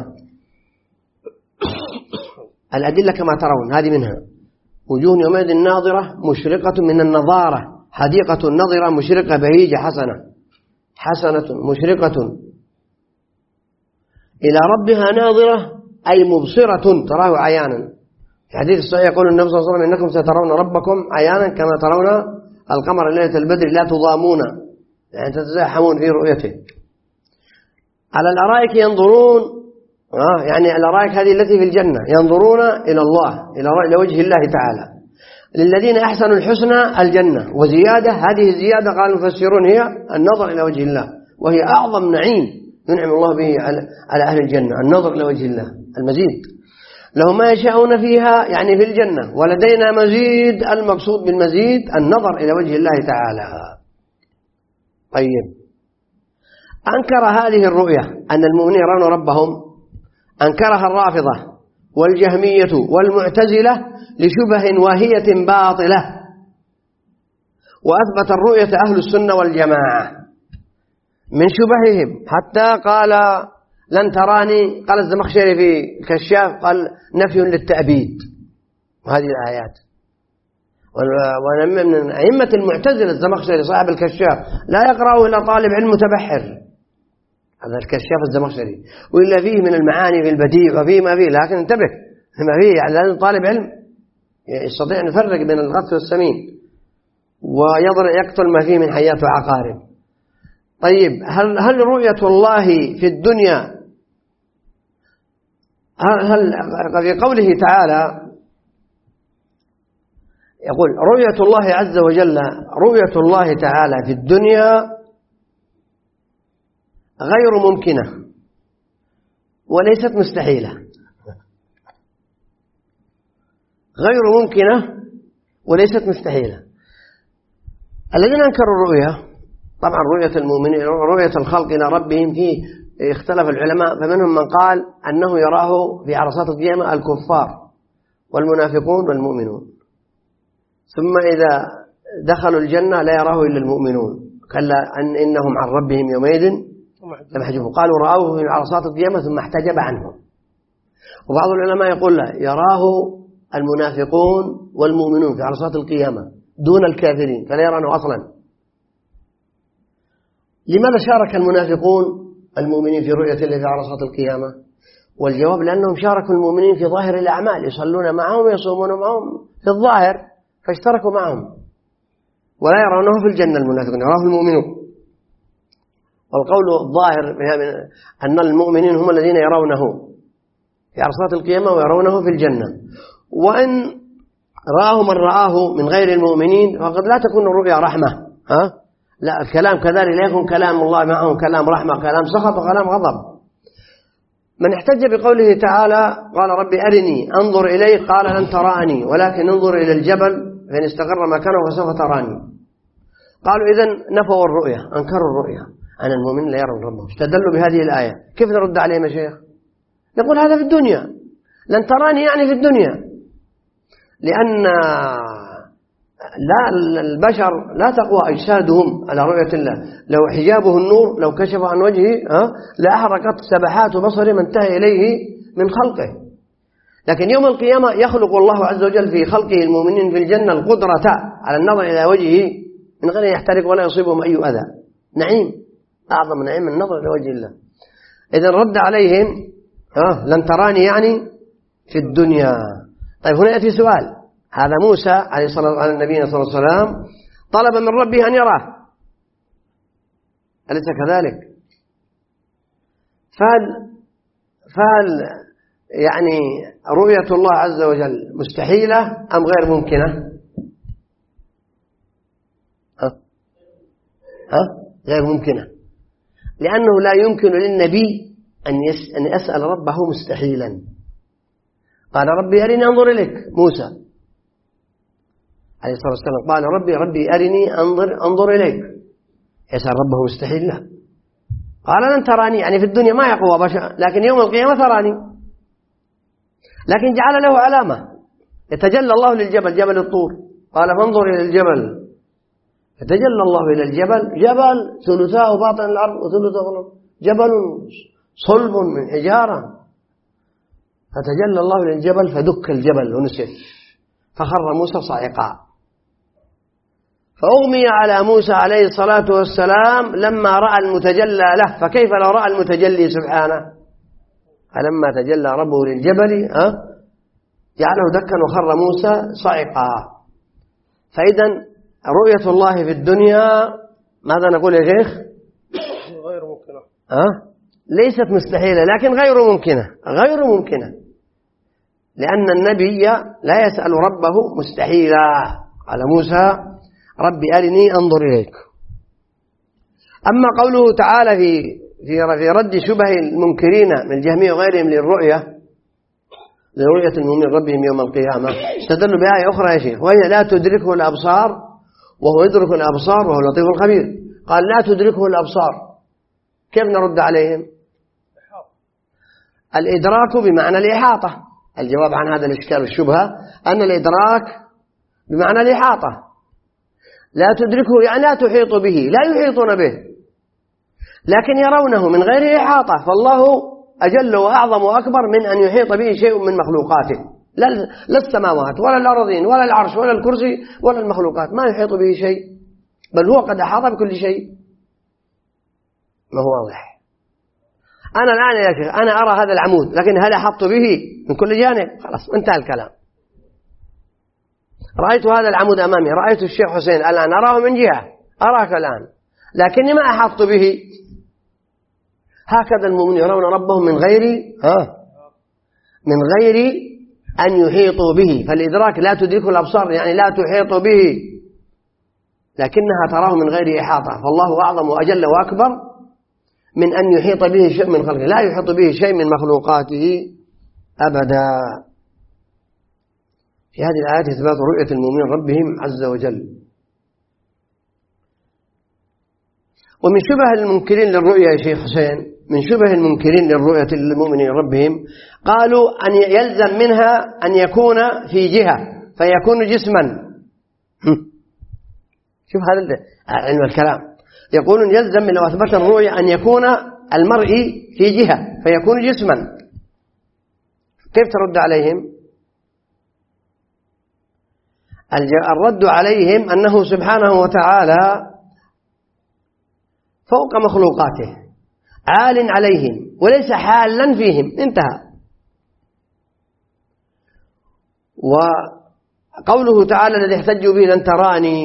الأدلة كما ترون هذه منها: وجوه يومئذ ناظرة مشرقة من النظارة، حديقة نظرة مشرقة بهيجة حسنة، حسنة مشرقة إلى ربها ناظرة أي مبصرة تراه عيانا. في حديث الصحيح يقول النبي صلى الله عليه وسلم: إنكم سترون ربكم عيانا كما ترون القمر ليلة البدر لا تضامون، يعني تتزاحمون في رؤيته. على الأرائك ينظرون، آه يعني الأرائك هذه التي في الجنة، ينظرون إلى الله، إلى وجه الله تعالى. للذين أحسنوا الحسنى الجنة وزيادة، هذه الزيادة قال المفسرون هي النظر إلى وجه الله، وهي أعظم نعيم ينعم الله به على أهل الجنة، النظر إلى وجه الله، المزيد. لهم ما يشاءون فيها يعني في الجنة، ولدينا مزيد، المقصود بالمزيد النظر إلى وجه الله تعالى. طيب، أنكر هذه الرؤية أن المؤمنين يرون ربهم، أنكرها الرافضة والجهمية والمعتزلة لشبه واهية باطلة، وأثبت الرؤية أهل السنة والجماعة من شبههم، حتى قال لن تراني، قال الزمخشري في الكشاف قال نفي للتأبيد. وهذه الآيات، ومن أئمة المعتزلة الزمخشري صاحب الكشاف لا يقرأه إلا طالب علم متبحر، هذا الكشاف الزمخشري، وإلا فيه من المعاني في البديع وفيه ما فيه، لكن انتبه ما فيه، يعني لازم طالب علم يستطيع أن يفرق بين الغث والسمين ويقتل ما فيه من حيات وعقارب. طيب، هل هل رؤية الله في الدنيا، هل في قوله تعالى يقول رؤية الله عز وجل، رؤية الله تعالى في الدنيا غير ممكنة وليست مستحيلة، غير ممكنة وليست مستحيلة. الذين أنكروا الرؤية، طبعا رؤية المؤمنين، رؤية الخلق إلى ربهم، فيه اختلف العلماء، فمنهم من قال أنه يراه في عرصات القيامة الكفار والمنافقون والمؤمنون، ثم إذا دخلوا الجنة لا يراه إلا المؤمنون، كلا أن إنهم عن ربهم يومئذ لمحجوبون. قالوا رأوه في عرصات القيامة ثم احتجب عنهم. وبعض العلماء يقول لا، يراه المنافقون والمؤمنون في عرصات القيامة دون الكافرين، فلا يرونه أصلا، لماذا شارك المنافقون المؤمنين في رؤية الله في عرصات القيامة؟ والجواب لأنهم شاركوا المؤمنين في ظاهر الأعمال، يصلون معهم ويصومون معهم في الظاهر، فاشتركوا معهم، ولا يرونه في الجنة المنافقون، يراه المؤمنون. والقول الظاهر أن المؤمنين هم الذين يرونه في عرصات القيامة ويرونه في الجنة. وإن رآه من رآه من غير المؤمنين فقد لا تكون الرؤيا رحمة، ها؟ لا، الكلام كذلك لا يكون كلام الله معهم كلام رحمة، كلام سخط وكلام غضب. من احتج بقوله تعالى قال ربي أرني أنظر إليك قال لن تراني ولكن انظر إلى الجبل فإن استقر مكانه فسوف تراني. قالوا إذن نفوا الرؤيا، أنكروا الرؤيا عن المؤمن لا يرون ربهم، استدلوا بهذه الآية. كيف نرد عليهم يا شيخ؟ نقول هذا في الدنيا، لن تراني يعني في الدنيا، لأن لا البشر لا تقوى أجسادهم على رؤية الله. لو حجابه النور لو كشف عن وجهه لأحرقت سبحات بصره ما انتهى إليه من خلقه. لكن يوم القيامة يخلق الله عز وجل في خلقه المؤمنين في الجنة القدرة على النظر إلى وجهه من غير يحترق ولا يصيبهم أي أذى. نعيم، أعظم نعيم النظر إلى وجه الله. إذن رد عليهم آه لن تراني يعني في الدنيا. طيب هنا يأتي سؤال، هذا موسى عليه الصلاة على النبي صلى الله عليه وسلم طلب من ربه أن يراه، أليس كذلك؟ فهل فهل يعني رؤية الله عز وجل مستحيلة أم غير ممكنة؟ ها؟ ها؟ غير ممكنة، لأنه لا يمكن للنبي أن أن يسأل ربه مستحيلا. قال ربي أرني أنظر إليك موسى عليه الصلاة والسلام، قال ربي ربي أرني أنظر أنظر إليك، يسأل ربه مستحيل؟ لا. قال لن تراني يعني في الدنيا ما يقوى بشر، لكن يوم القيامة تراني. لكن جعل له علامة، يتجلى الله للجبل جبل الطور، قال فانظر إلى الجبل، يتجلى الله إلى الجبل، جبل ثلثاء باطن الأرض وثلثاء جبل صلب من حجارة، فتجلى الله للجبل فدك الجبل ونسف فخر موسى صاعقا. فأغمي على موسى عليه الصلاة والسلام لما رأى المتجلى له، فكيف لو رأى المتجلي سبحانه؟ فلما تجلى ربه للجبل أه؟ جعله دكا وخر موسى صاعقا. فإذا رؤية الله في الدنيا ماذا نقول يا شيخ؟ غير ممكنة. أه؟ ليست مستحيلة لكن غير ممكنة، غير ممكنة، لأن النبي لا يسأل ربه مستحيلا. على موسى ربي أرني أنظر إليك. أما قوله تعالى في في رد شبه المنكرين من الجهمية وغيرهم للرؤية لرؤية المؤمنين ربهم يوم القيامة، استدلوا بآية أخرى يا شيخ، وهي لا تدركه الأبصار وهو يدرك الأبصار وهو اللطيف الخبير. قال لا تدركه الأبصار، كيف نرد عليهم؟ الإدراك بمعنى الإحاطة. الجواب عن هذا الإشكال والشبهة أن الإدراك بمعنى الإحاطة، لا تدركه يعني لا تحيط به، لا يحيطون به لكن يرونه من غير إحاطة. فالله أجل وأعظم وأكبر من أن يحيط به شيء من مخلوقاته، لا السماوات ولا الأرضين ولا العرش ولا الكرسي ولا المخلوقات، ما يحيط به شيء، بل هو قد أحاط بكل شيء. ما هو واضح؟ أنا الآن يا شيخ أنا أرى هذا العمود، لكن هل أحط به من كل جانب؟ خلاص انتهى الكلام. رأيت هذا العمود أمامي، رأيت الشيخ حسين الآن أراه من جهة، أراك الآن لكني ما أحط به. هكذا المؤمنون يرون ربهم من غير ها من غير أن يحيطوا به. فالإدراك لا تدركه الأبصار يعني لا تحيط به، لكنها تراه من غير إحاطة. فالله أعظم وأجل وأكبر من أن يحيط به شيء من خلقه، لا يحيط به شيء من مخلوقاته أبدا. في هذه الآيات إثبات رؤية المؤمنين ربهم عز وجل. ومن شبه المنكرين للرؤية يا شيخ حسين، من شبه المنكرين للرؤية للمؤمنين ربهم قالوا أن يلزم منها أن يكون في جهة فيكون جسما. شوف هذا علم الكلام، يقولون يلزم من لو أثبت الرؤية أن يكون المرء في جهة فيكون جسما. كيف ترد عليهم؟ الرد عليهم أنه سبحانه وتعالى فوق مخلوقاته، عال عليهم وليس حالا فيهم، انتهى. وقوله تعالى الذي احتجوا به لن تراني،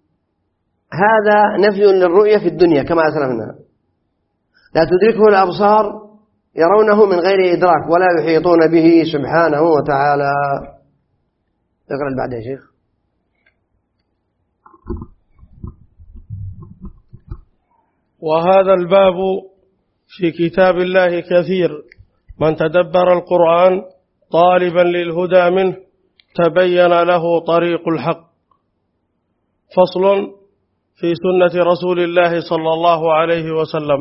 هذا نفي للرؤية في الدنيا كما أسلفنا، لا تدركه الأبصار يرونه من غير إدراك ولا يحيطون به سبحانه وتعالى. اقرأ بعد يا شيخ. وهذا الباب في كتاب الله كثير، من تدبر القرآن طالبا للهدى منه تبين له طريق الحق. فصل في سنة رسول الله صلى الله عليه وسلم.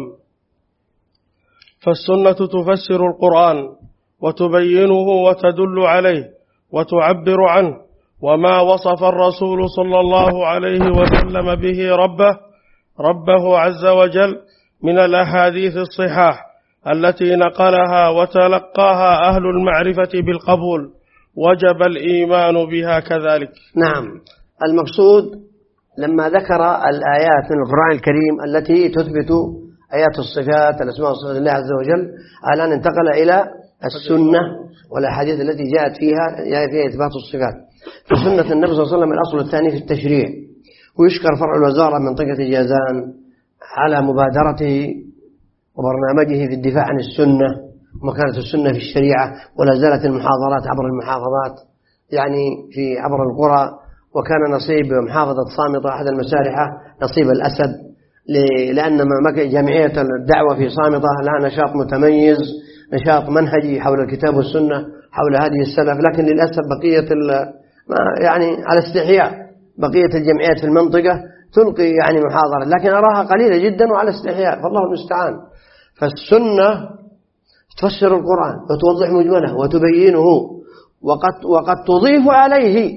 فالسنة تفسر القرآن وتبينه وتدل عليه وتعبر عنه، وما وصف الرسول صلى الله عليه وسلم به ربه ربه عز وجل من الأحاديث الصحاح التي نقلها وتلقاها أهل المعرفة بالقبول، وجب الإيمان بها كذلك. نعم، المقصود لما ذكر الآيات من القرآن الكريم التي تثبت آيات الصفات الأسماء والصفات لله عز وجل، الآن انتقل إلى السنة والأحاديث التي جاءت فيها فيها إثبات الصفات. فسنة النبي صلى الله عليه وسلم الأصل الثاني في التشريع، ويشكر فرع الوزارة منطقة جازان على مبادرته وبرنامجه في الدفاع عن السنة ومكانة السنة في الشريعة، ولا زالت المحاضرات عبر المحافظات يعني في عبر القرى. وكان نصيب محافظة صامتة أحد المسارحة نصيب الأسد، لأن جمعية الدعوة في صامتة لها نشاط متميز، نشاط منهجي حول الكتاب والسنة حول هذه السلف. لكن للأسف بقية يعني على استحياء بقية الجمعيات في المنطقة تلقي يعني محاضرة، لكن أراها قليلة جدا وعلى استحياء، فالله المستعان. فالسنة تفسر القرآن وتوضح مجمله وتبينه، وقد, وقد تضيف عليه،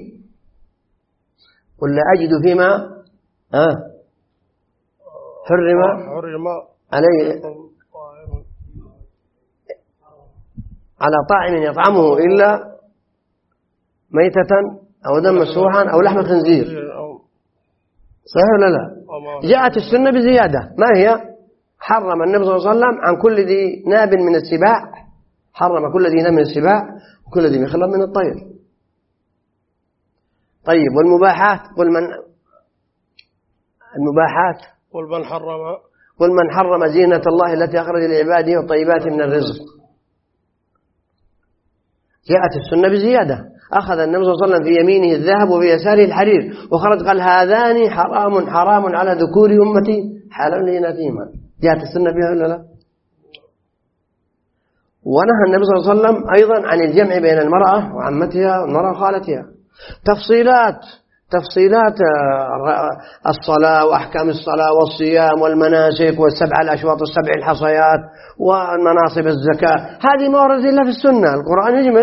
ولا أجد فيما آه حرم عليه على طاعم يطعمه إلا ميتة أو دم مسفوحا أو لحم خنزير. صحيح ولا لا؟ جاءت السنة بزيادة، ما هي؟ حرم النبي صلى الله عليه وسلم عن كل ذي ناب من السباع، حرم كل ذي ناب من السباع وكل ذي مخلب من الطير. طيب، والمباحات قل من المباحات قل من حرم قل من حرم زينة الله التي أخرج لعباده والطيبات من الرزق. جاءت السنة بزيادة، أخذ النبي صلى الله عليه وسلم في يمينه الذهب وفي يساره الحرير، وخرج قال هذان حرام حرام على ذكور أمتي حلال لإناثهما. جاءت السنة بها ولا لا؟ ونهى النبي صلى الله عليه وسلم أيضا عن الجمع بين المرأة وعمتها والمرأة وخالتها. تفصيلات تفصيلات الصلاة وأحكام الصلاة والصيام والمناسك والسبع الأشواط والسبع الحصيات والمناصب الزكاة، هذه ما ورد إلا في السنة. القرآن يجمل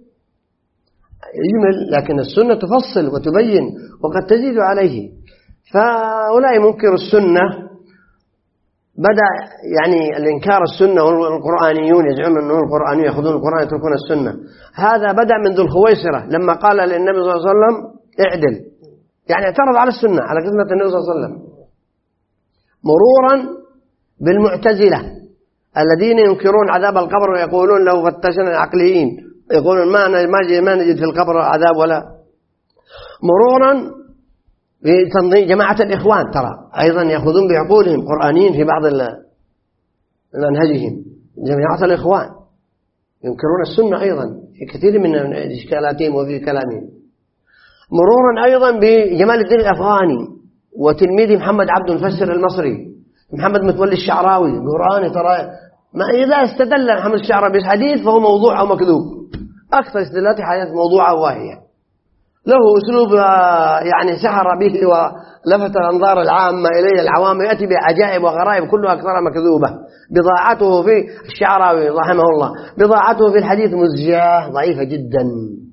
يجمل لكن السنة تفصل وتبين وقد تزيد عليه. فهؤلاء منكر السنة بدأ يعني الإنكار السنة والقرآنيون يزعمون أنه القرآن يأخذون القرآن يتركون السنة. هذا بدأ من ذو الخويصرة لما قال للنبي صلى الله عليه وسلم اعدل، يعني اعترض على السنة على كلمة النبي صلى الله عليه وسلم، مرورا بالمعتزلة الذين ينكرون عذاب القبر ويقولون لو فتشنا العقليين يقولون ما ما نجد في القبر عذاب، ولا مرورا بتنظيم جماعة الإخوان ترى أيضا يأخذون بعقولهم قرآنيين في بعض منهجهم، جماعة الإخوان ينكرون السنة أيضا في كثير من إشكالاتهم وفي كلامهم. مرورا أيضا بجمال الدين الأفغاني وتلميذ محمد عبد المفسر المصري محمد متولي الشعراوي قرآني ترى، ما إذا استدل محمد الشعراوي بحديث فهو موضوع أو مكذوب، أكثر استدلالات حديث موضوعة واهية، له أسلوب يعني سحر به ولفت الأنظار العامة إليه العوام، يأتي بعجائب وغرائب كلها أكثر مكذوبة. بضاعته في الشعراوي رحمه الله بضاعته في الحديث مزجاة ضعيفة جدا،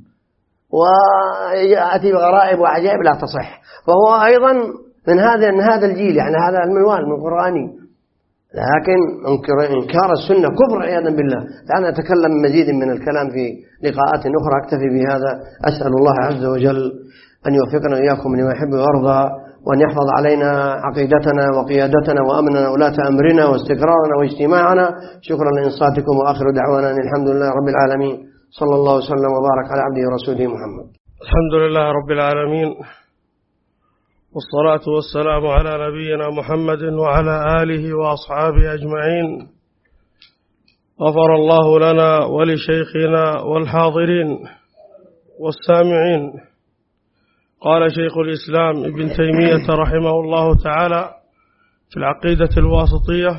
ويأتي بغرائب وعجائب لا تصح. فهو أيضا من هذا من هذا الجيل، يعني هذا المنوال من القرآني. لكن إنكار السنة كفر عياذا بالله. لا نتكلم مزيد من الكلام في لقاءات أخرى، أكتفي بهذا. أسأل الله عز وجل أن يوفقنا وإياكم لما يحب ويرضى، وأن يحفظ علينا عقيدتنا وقيادتنا وأمننا ولاة أمرنا واستقرارنا واجتماعنا. شكرا لإنصاتكم، وآخر دعوانا أن الحمد لله رب العالمين، صلى الله وسلم وبارك على عبده ورسوله محمد. الحمد لله رب العالمين، والصلاة والسلام على نبينا محمد وعلى آله وأصحابه أجمعين. غفر الله لنا ولشيخنا والحاضرين والسامعين. قال شيخ الإسلام ابن تيمية رحمه الله تعالى في العقيدة الواسطية: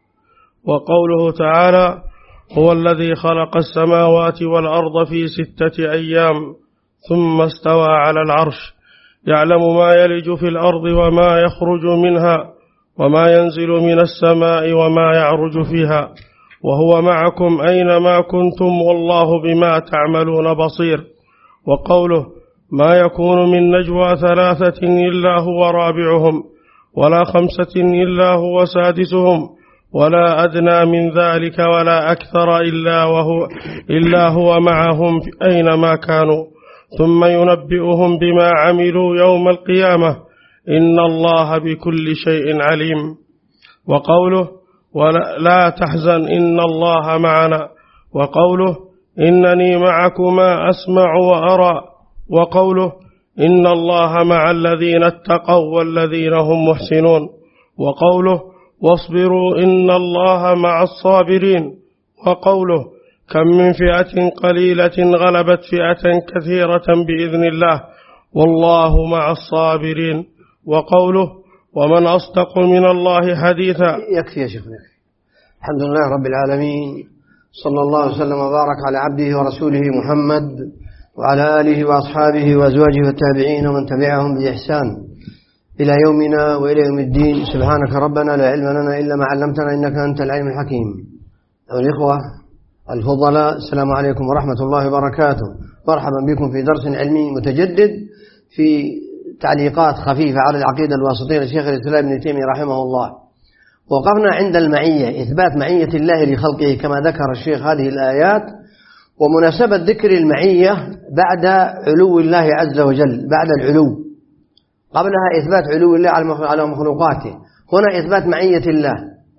وقوله تعالى: هو الذي خلق السماوات والأرض في ستة أيام ثم استوى على العرش يعلم ما يلج في الأرض وما يخرج منها وما ينزل من السماء وما يعرج فيها وهو معكم أينما كنتم والله بما تعملون بصير. وقوله: ما يكون من نجوى ثلاثة إلا هو رابعهم ولا خمسة إلا هو سادسهم ولا أدنى من ذلك ولا أكثر إلا, وهو إلا هو معهم أينما كانوا ثم ينبئهم بما عملوا يوم القيامة إن الله بكل شيء عليم. وقوله: ولا لا تحزن إن الله معنا. وقوله: إنني معكما أسمع وأرى. وقوله: إن الله مع الذين اتقوا والذين هم محسنون. وقوله: واصبروا إن الله مع الصابرين. وقوله: كم من فئة قليلة غلبت فئة كثيرة بإذن الله والله مع الصابرين. وقوله: ومن أصدق من الله حديثا. يكفي يا شيخنا. الحمد لله رب العالمين، صلى الله وسلم وبارك على عبده ورسوله محمد وعلى آله وأصحابه وأزواجه والتابعين ومن تبعهم بإحسان إلى يومنا وإلى يوم الدين. سبحانك ربنا لا علم لنا إلا ما علمتنا إنك أنت العليم الحكيم. أيها الإخوة الفضلاء، السلام عليكم ورحمة الله وبركاته. مرحبا بكم في درس علمي متجدد في تعليقات خفيفة على العقيدة الواسطية لشيخ الإسلام ابن تيمية رحمه الله. وقفنا عند المعية، إثبات معية الله لخلقه كما ذكر الشيخ هذه الآيات، ومناسبة ذكر المعية بعد علو الله عز وجل، بعد العلو. قبلها إثبات علو الله على مخلوقاته، هنا إثبات معية الله.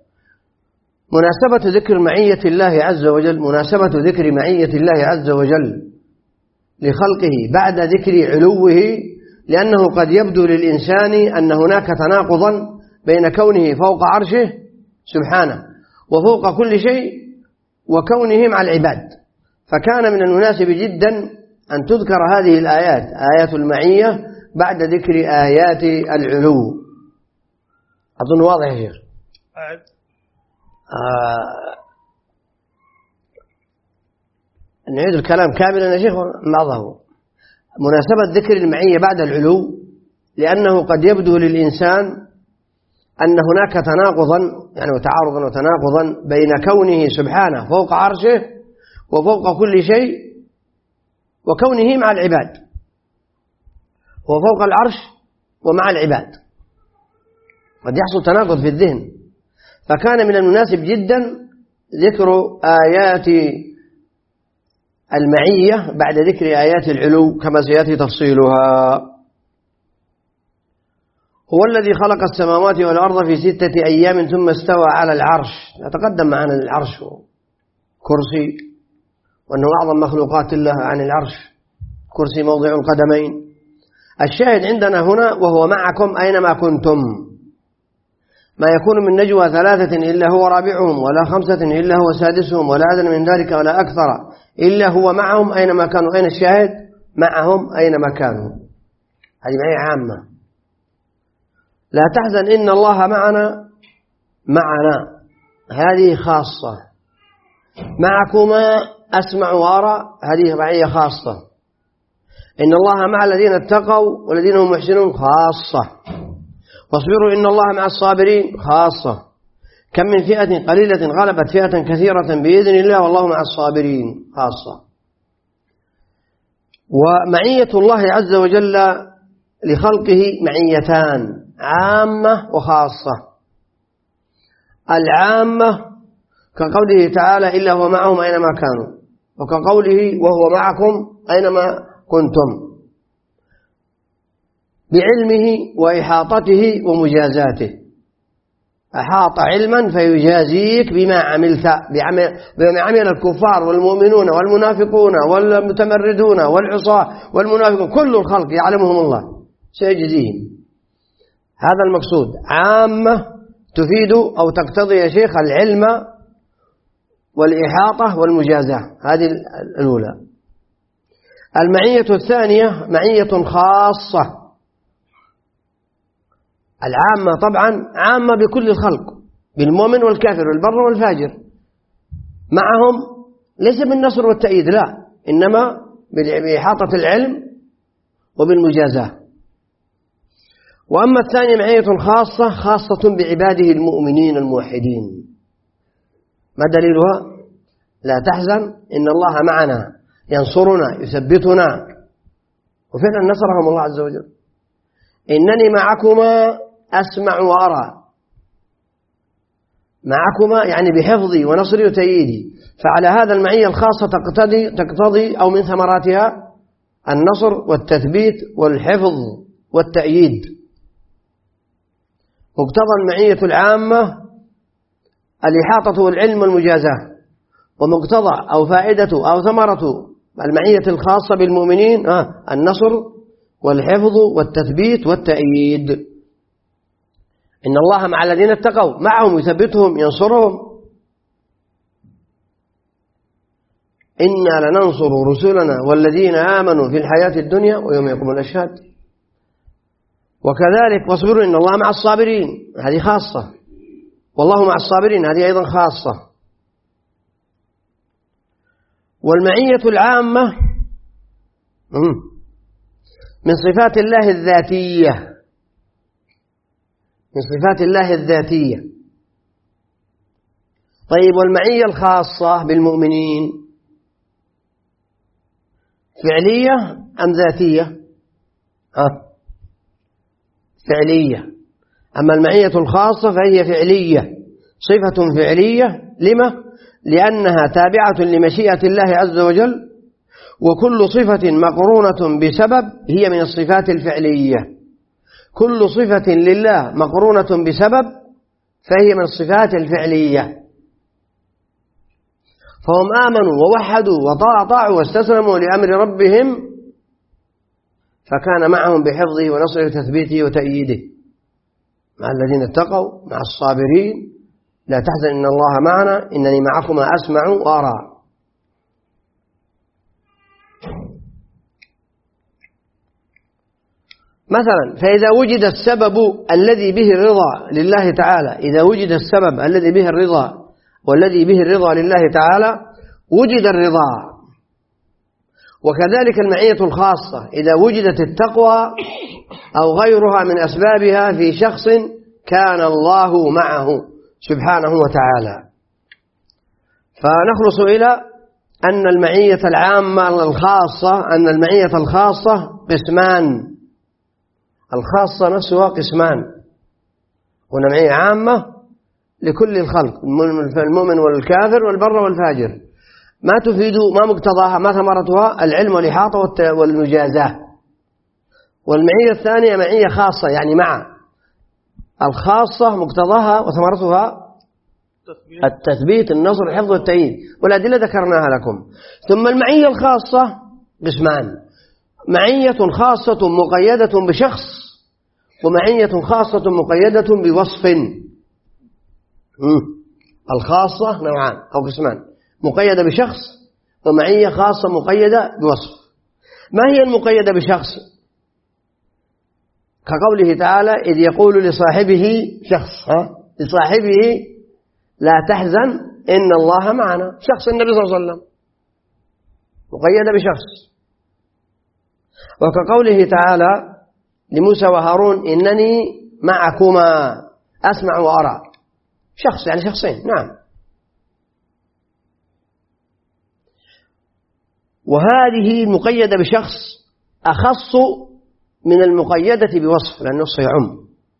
مناسبة ذكر معية الله عز وجل، مناسبة ذكر معية الله عز وجل لخلقه بعد ذكر علوه، لأنه قد يبدو للإنسان أن هناك تناقضا بين كونه فوق عرشه سبحانه وفوق كل شيء وكونه مع العباد. فكان من المناسب جدا أن تذكر هذه الآيات، آيات المعية، بعد ذكر آيات العلو. أظن واضح يا شيخ؟ آه نعيد الكلام كاملا يا شيخ بعضه. مناسبة ذكر المعية بعد العلو لأنه قد يبدو للإنسان أن هناك تناقضا، يعني تعارضا وتناقضا بين كونه سبحانه فوق عرشه وفوق كل شيء وكونه مع العباد، هو فوق العرش ومع العباد، قد يحصل تناقض في الذهن. فكان من المناسب جدا ذكر آيات المعية بعد ذكر آيات العلو كما سيأتي تفصيلها. هو الذي خلق السماوات والأرض في ستة أيام ثم استوى على العرش. نتقدم معنا العرش كرسي، وأنه أعظم مخلوقات الله عن العرش، كرسي موضع القدمين. الشاهد عندنا هنا: وهو معكم أينما كنتم. ما يكون من نجوى ثلاثة إلا هو رابعهم ولا خمسة إلا هو سادسهم ولا أدنى من ذلك ولا أكثر إلا هو معهم أينما كانوا. أين الشاهد؟ معهم أينما كانوا. هذه معية عامة. لا تحزن إن الله معنا، معنا هذه خاصة. معكما أسمع وأرى هذه معية خاصة. إن الله مع الذين اتقوا والذين هم محسنون خاصة. واصبروا إن الله مع الصابرين خاصة. كم من فئة قليلة غلبت فئة كثيرة بإذن الله والله مع الصابرين خاصة. ومعية الله عز وجل لخلقه معيتان، عامة وخاصة. العامة كقوله تعالى: إلا هو معهم أينما كانوا، وكقوله: وهو معكم أينما كنتم. بعلمه وإحاطته ومجازاته. أحاط علما فيجازيك بما عملت، بما عمل الكفار والمؤمنون والمنافقون والمتمردون والعصاة والمنافقون، كل الخلق يعلمهم الله سيجزيهم. هذا المقصود. عامة تفيد أو تقتضي يا شيخ العلم والإحاطة والمجازاة، هذه الأولى. المعية الثانية معية خاصة. العامة طبعا عامة بكل الخلق، بالمؤمن والكافر والبر والفاجر، معهم ليس بالنصر والتأييد، لا، إنما بإحاطة العلم وبالمجازاة. وأما الثانية معية خاصة، خاصة بعباده المؤمنين الموحدين. ما دليلها؟ لا تحزن إن الله معنا ينصرنا يثبتنا، وفعلا نصرهم الله عز وجل. إنني معكما أسمع وأرى، معكما يعني بحفظي ونصري وتأييدي. فعلى هذا المعية الخاصة تقتضي, تقتضي أو من ثمراتها النصر والتثبيت والحفظ والتأييد. مقتضى المعية العامة الإحاطة والعلم والمجازاة، ومقتضى أو فائدة أو ثمرة المعية الخاصة بالمؤمنين آه النصر والحفظ والتثبيت والتأييد. إن الله مع الذين اتقوا، معهم يثبتهم ينصرهم. إنا لننصر رسلنا والذين آمنوا في الحياة الدنيا ويوم يقوم الأشهاد. وكذلك واصبروا إن الله مع الصابرين، هذه خاصة. والله مع الصابرين، هذه أيضا خاصة. والمعية العامة من صفات الله الذاتية، من صفات الله الذاتية. طيب والمعية الخاصة بالمؤمنين فعلية أم ذاتية؟ أه فعلية. أما المعية الخاصة فهي فعلية، صفة فعلية. لما؟ لأنها تابعة لمشيئة الله عز وجل، وكل صفة مقرونة بسبب هي من الصفات الفعلية. كل صفة لله مقرونة بسبب فهي من الصفات الفعلية. فهم آمنوا ووحدوا وطاعوا واستسلموا لأمر ربهم، فكان معهم بحفظه ونصره وتثبيته وتأييده. مع الذين اتقوا مع الصابرين. لا تحزن إن الله معنا إنني معكما أسمع وأرى. مثلا فإذا وجد السبب الذي به الرضا لله تعالى، إذا وجد السبب الذي به الرضا والذي به الرضا لله تعالى وجد الرضا. وكذلك المعية الخاصة إذا وجدت التقوى أو غيرها من أسبابها في شخص كان الله معه سبحانه وتعالى. فنخلص إلى أن المعية العامة الخاصة أن المعية الخاصة قسمان. الخاصة نفسها قسمان، هنا معية عامة لكل الخلق، المؤمن والكافر والبر والفاجر. ما تفيد ما مقتضاها ما ثمرتها العلم والإحاطة والمجازاة. والمعية الثانية معية خاصة يعني مع الخاصة مقتضاها وثمرتها التثبيت النصر الحفظ والتأييد، والأدلة ذكرناها لكم. ثم المعية الخاصة قسمان: معية خاصة مقيدة بشخص، ومعية خاصة مقيدة بوصف. الخاصة نوعان أو قسمان: مقيدة بشخص ومعية خاصة مقيدة بوصف. ما هي المقيدة بشخص؟ كقوله تعالى: إذ يقول لصاحبه شخص ها؟ لصاحبه لا تحزن إن الله معنا، شخص النبي صلى الله عليه وسلم مقيدة بشخص. وكقوله تعالى لموسى وهارون: إنني معكما أسمع وأرى، شخص يعني شخصين. نعم. وهذه المقيدة بشخص أخص من المقيدة بوصف، لأن النص يعم.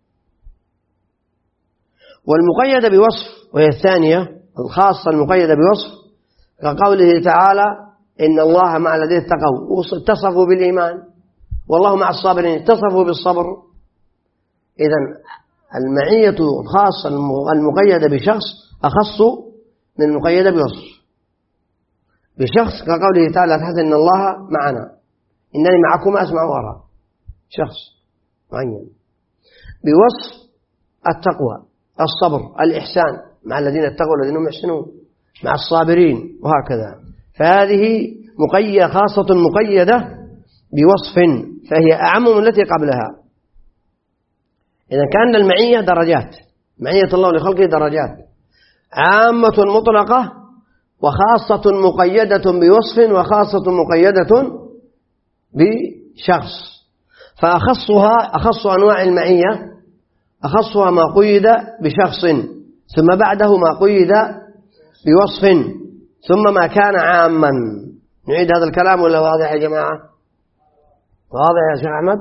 والمقيدة بوصف وهي الثانية الخاصة المقيدة بوصف، كقوله تعالى: إن الله مع الذين اتقوا، اتصفوا بالإيمان والله مع الصابرين، اتصفوا بالصبر. إذن المعية الخاصة المقيدة بشخص أخص من المقيدة بوصف. بشخص كقوله تعالى تحت إن الله معنا، إنني معكم أسمع وأرى، شخص معين. بوصف التقوى، الصبر، الإحسان، مع الذين اتقوا الذين هم يحسنون، مع الصابرين، وهكذا. فهذه مقيدة خاصة مقيدة بوصف، فهي أعم من التي قبلها. إذا كان المعية درجات، معية الله لخلقه درجات، عامة مطلقة وخاصة مقيدة بوصف وخاصة مقيدة بشخص. فأخصها أخص أنواع المعية أخصها ما قيد بشخص، ثم بعده ما قيد بوصف، ثم ما كان عاما. نعيد هذا الكلام ولا واضح يا جماعة؟ واضح يا شيخ أحمد؟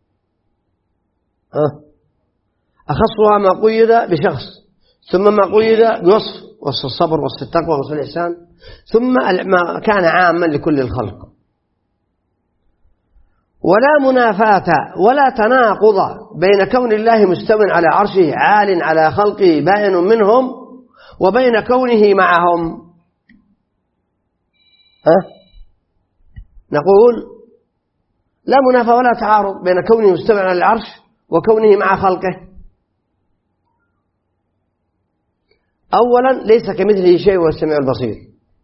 أه؟ أخصها ما قيد بشخص، ثم ما قيد بوصف، وصف الصبر، وصف التقوى، وصف الإحسان، ثم ما كان عاما لكل الخلق. ولا منافاة ولا تناقض بين كون الله مستو على عرشه عال على خلقه بائن منهم، وبين كونه معهم. ها؟ نقول لا منافاة ولا تعارض بين كونه مستو على العرش وكونه مع خلقه. أولا ليس كمثله شيء وهو السميع البصير.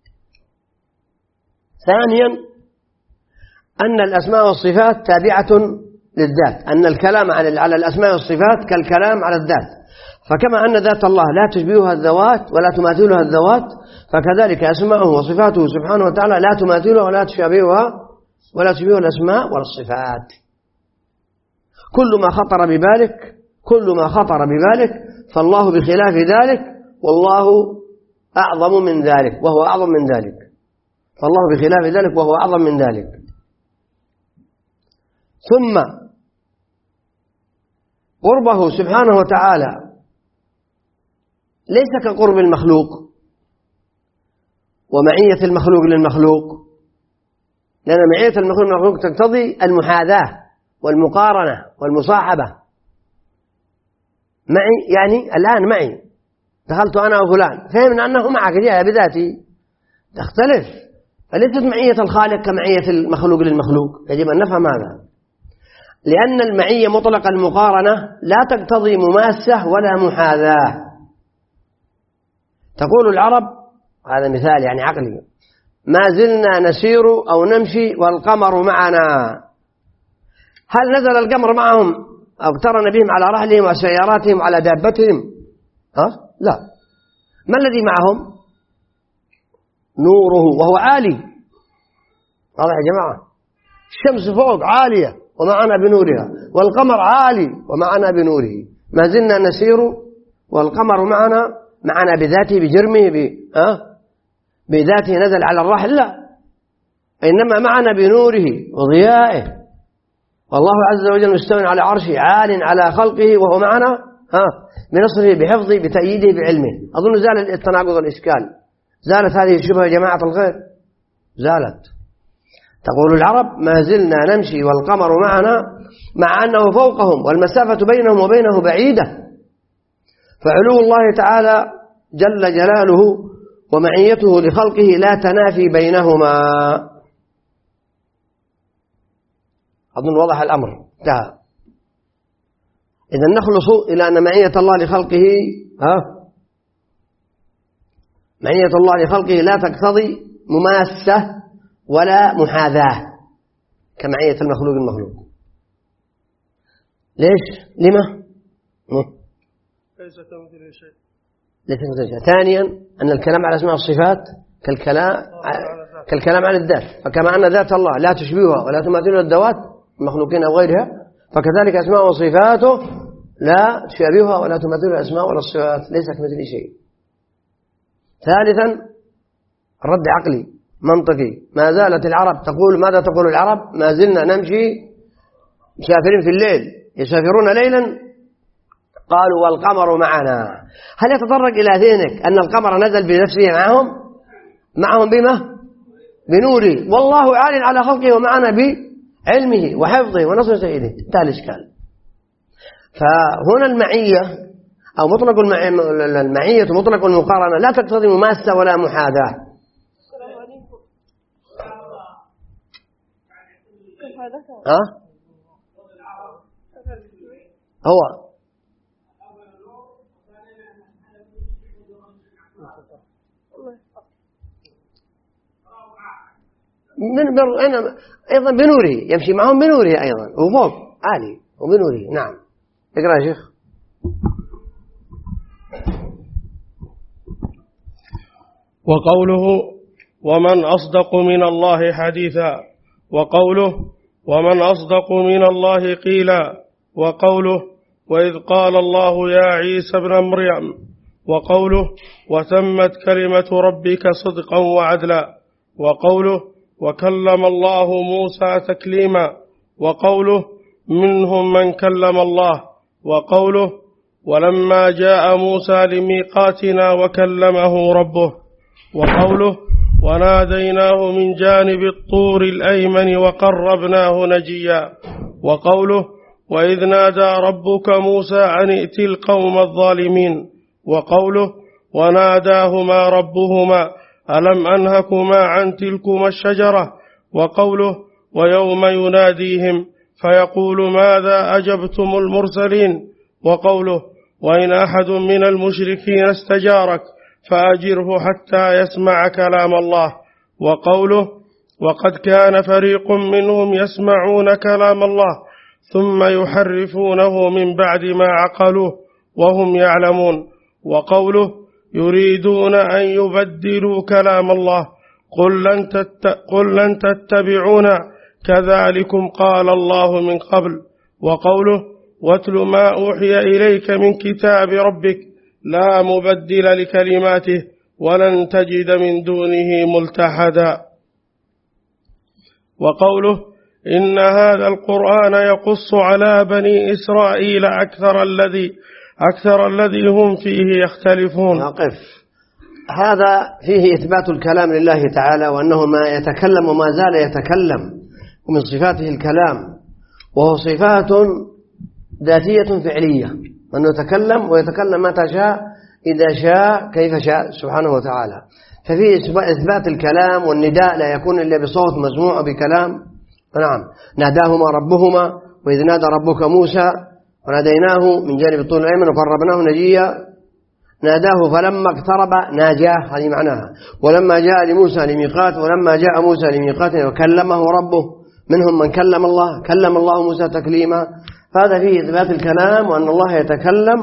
ثانيا أن الأسماء والصفات تابعة للذات، أن الكلام على الأسماء والصفات كالكلام على الذات. فكما أن ذات الله لا تشبهها الذوات ولا تماثلها الذوات، فكذلك أسماءه وصفاته سبحانه وتعالى لا تماثلها ولا تشابهها ولا تشبه الأسماء ولا الصفات. كل ما خطر ببالك كل ما خطر ببالك فالله بخلاف ذلك، والله أعظم من ذلك وهو أعظم من ذلك. فالله بخلاف ذلك وهو أعظم من ذلك. ثم قربه سبحانه وتعالى ليس كقرب المخلوق ومعية المخلوق للمخلوق، لأن معية المخلوق للمخلوق تقتضي المحاذاة والمقارنة والمصاحبة. معي يعني الآن معي، دخلت أنا وفلان، فهمنا أنه معك جاء بذاتي، تختلف. فليست معية الخالق كمعية المخلوق للمخلوق، يجب أن نفهم هذا. لأن المعية مطلق المقارنة لا تقتضي مماسة ولا محاذاة. تقول العرب، هذا مثال يعني عقلي، ما زلنا نسير أو نمشي والقمر معنا. هل نزل القمر معهم أو اقترن بهم على رحلهم وسياراتهم وعلى دابتهم؟ ها؟ لا. ما الذي معهم؟ نوره وهو عالي. واضح يا جماعة؟ الشمس فوق عالية ومعنا بنورها، والقمر عالي ومعنا بنوره. ما زلنا نسير والقمر معنا معنا بذاته بجرمه ب... أه؟ بذاته نزل على الرحل، لا، إنما معنا بنوره وضيائه. والله عز وجل مستوى على عرشه عال على خلقه وهو معنا ها بنصره بحفظه بتأييده بعلمه. أظن زال التناقض والإشكال، زالت هذه الشبهة يا جماعة الخير، زالت. تقول العرب ما زلنا نمشي والقمر معنا مع أنه فوقهم والمسافة بينهم وبينه بعيدة. فعلو الله تعالى جل جلاله ومعيته لخلقه لا تنافي بينهما. أظن وضح الأمر انتهى. إذا نخلص إلى أن معية الله لخلقه ها معية الله لخلقه لا تقتضي مماسة ولا محاذاة كمعية المخلوق المخلوق. ليش؟ لما؟ ليس كمثله شيء. ليس كمثله شيء. ثانيا أن الكلام على أسماء الصفات كالكلام كالكلام على الذات، فكما أن ذات الله لا تشبهها ولا تماثلها الذوات المخلوقين أو غيرها، فكذلك أسماء وصفاته لا تشابهها ولا تماثلها الأسماء ولا الصفات، ليس كمثله شيء. ثالثا الرد عقلي منطقي. ما زالت العرب تقول، ماذا تقول العرب؟ ما زلنا نمشي مسافرين في الليل، يسافرون ليلا، قالوا والقمر معنا. هل يتطرق إلى ذهنك أن القمر نزل بنفسه معهم؟ معهم بما؟ بنوره. والله عال على خلقه ومعنا علمه وحفظه ونصر سيده، انتهى الإشكال. فهنا المعية أو مطلق المعية ومطلق المقارنة لا تقتضي مماسة ولا محاذاة. أه؟ هو من بر... أنا أيضا بنوره يمشي معهم بنوره أيضا وفوق عالي وبنوره. نعم اقرأ يا شيخ. وقوله ومن أصدق من الله حديثا، وقوله ومن أصدق من الله قيلا، وقوله وإذ قال الله يا عيسى ابن مريم، وقوله وتمت كلمة ربك صدقا وعدلا، وقوله وكلم الله موسى تكليما، وقوله منهم من كلم الله، وقوله ولما جاء موسى لميقاتنا وكلمه ربه، وقوله وناديناه من جانب الطور الأيمن وقربناه نجيا، وقوله وإذ نادى ربك موسى أن ائت القوم الظالمين، وقوله وناداهما ربهما ألم أنهكما عن تلكما الشجرة، وقوله ويوم يناديهم فيقول ماذا أجبتم المرسلين، وقوله وإن أحد من المشركين استجارك فأجره حتى يسمع كلام الله، وقوله وقد كان فريق منهم يسمعون كلام الله ثم يحرفونه من بعد ما عقلوه وهم يعلمون، وقوله يريدون أن يبدلوا كلام الله قل لن, تت... قل لن تتبعونا كذلكم قال الله من قبل، وقوله واتل ما أوحي إليك من كتاب ربك لا مبدل لكلماته ولن تجد من دونه ملتحدا، وقوله إن هذا القرآن يقص على بني إسرائيل أكثر الذي أكثر الذي هم فيه يختلفون. نقف. هذا فيه إثبات الكلام لله تعالى وأنه ما يتكلم وما زال يتكلم، ومن صفاته الكلام، وهو صفات ذاتية فعلية، أنه يتكلم ويتكلم متى شاء إذا شاء كيف شاء سبحانه وتعالى. ففيه إثبات الكلام، والنداء لا يكون إلا بصوت مسموع بكلام. نعم ناداهما ربهما وإذ نادى ربك موسى وناديناه من جانب الطور الأيمن وقربناه نجيا، ناداه فلما اقترب ناجاه، هذه معناها. ولما جاء لموسى لميقات ولما جاء موسى لميقاتنا وكلمه ربه منهم من كلم الله كلم الله موسى تكليما. هذا فيه إثبات الكلام وأن الله يتكلم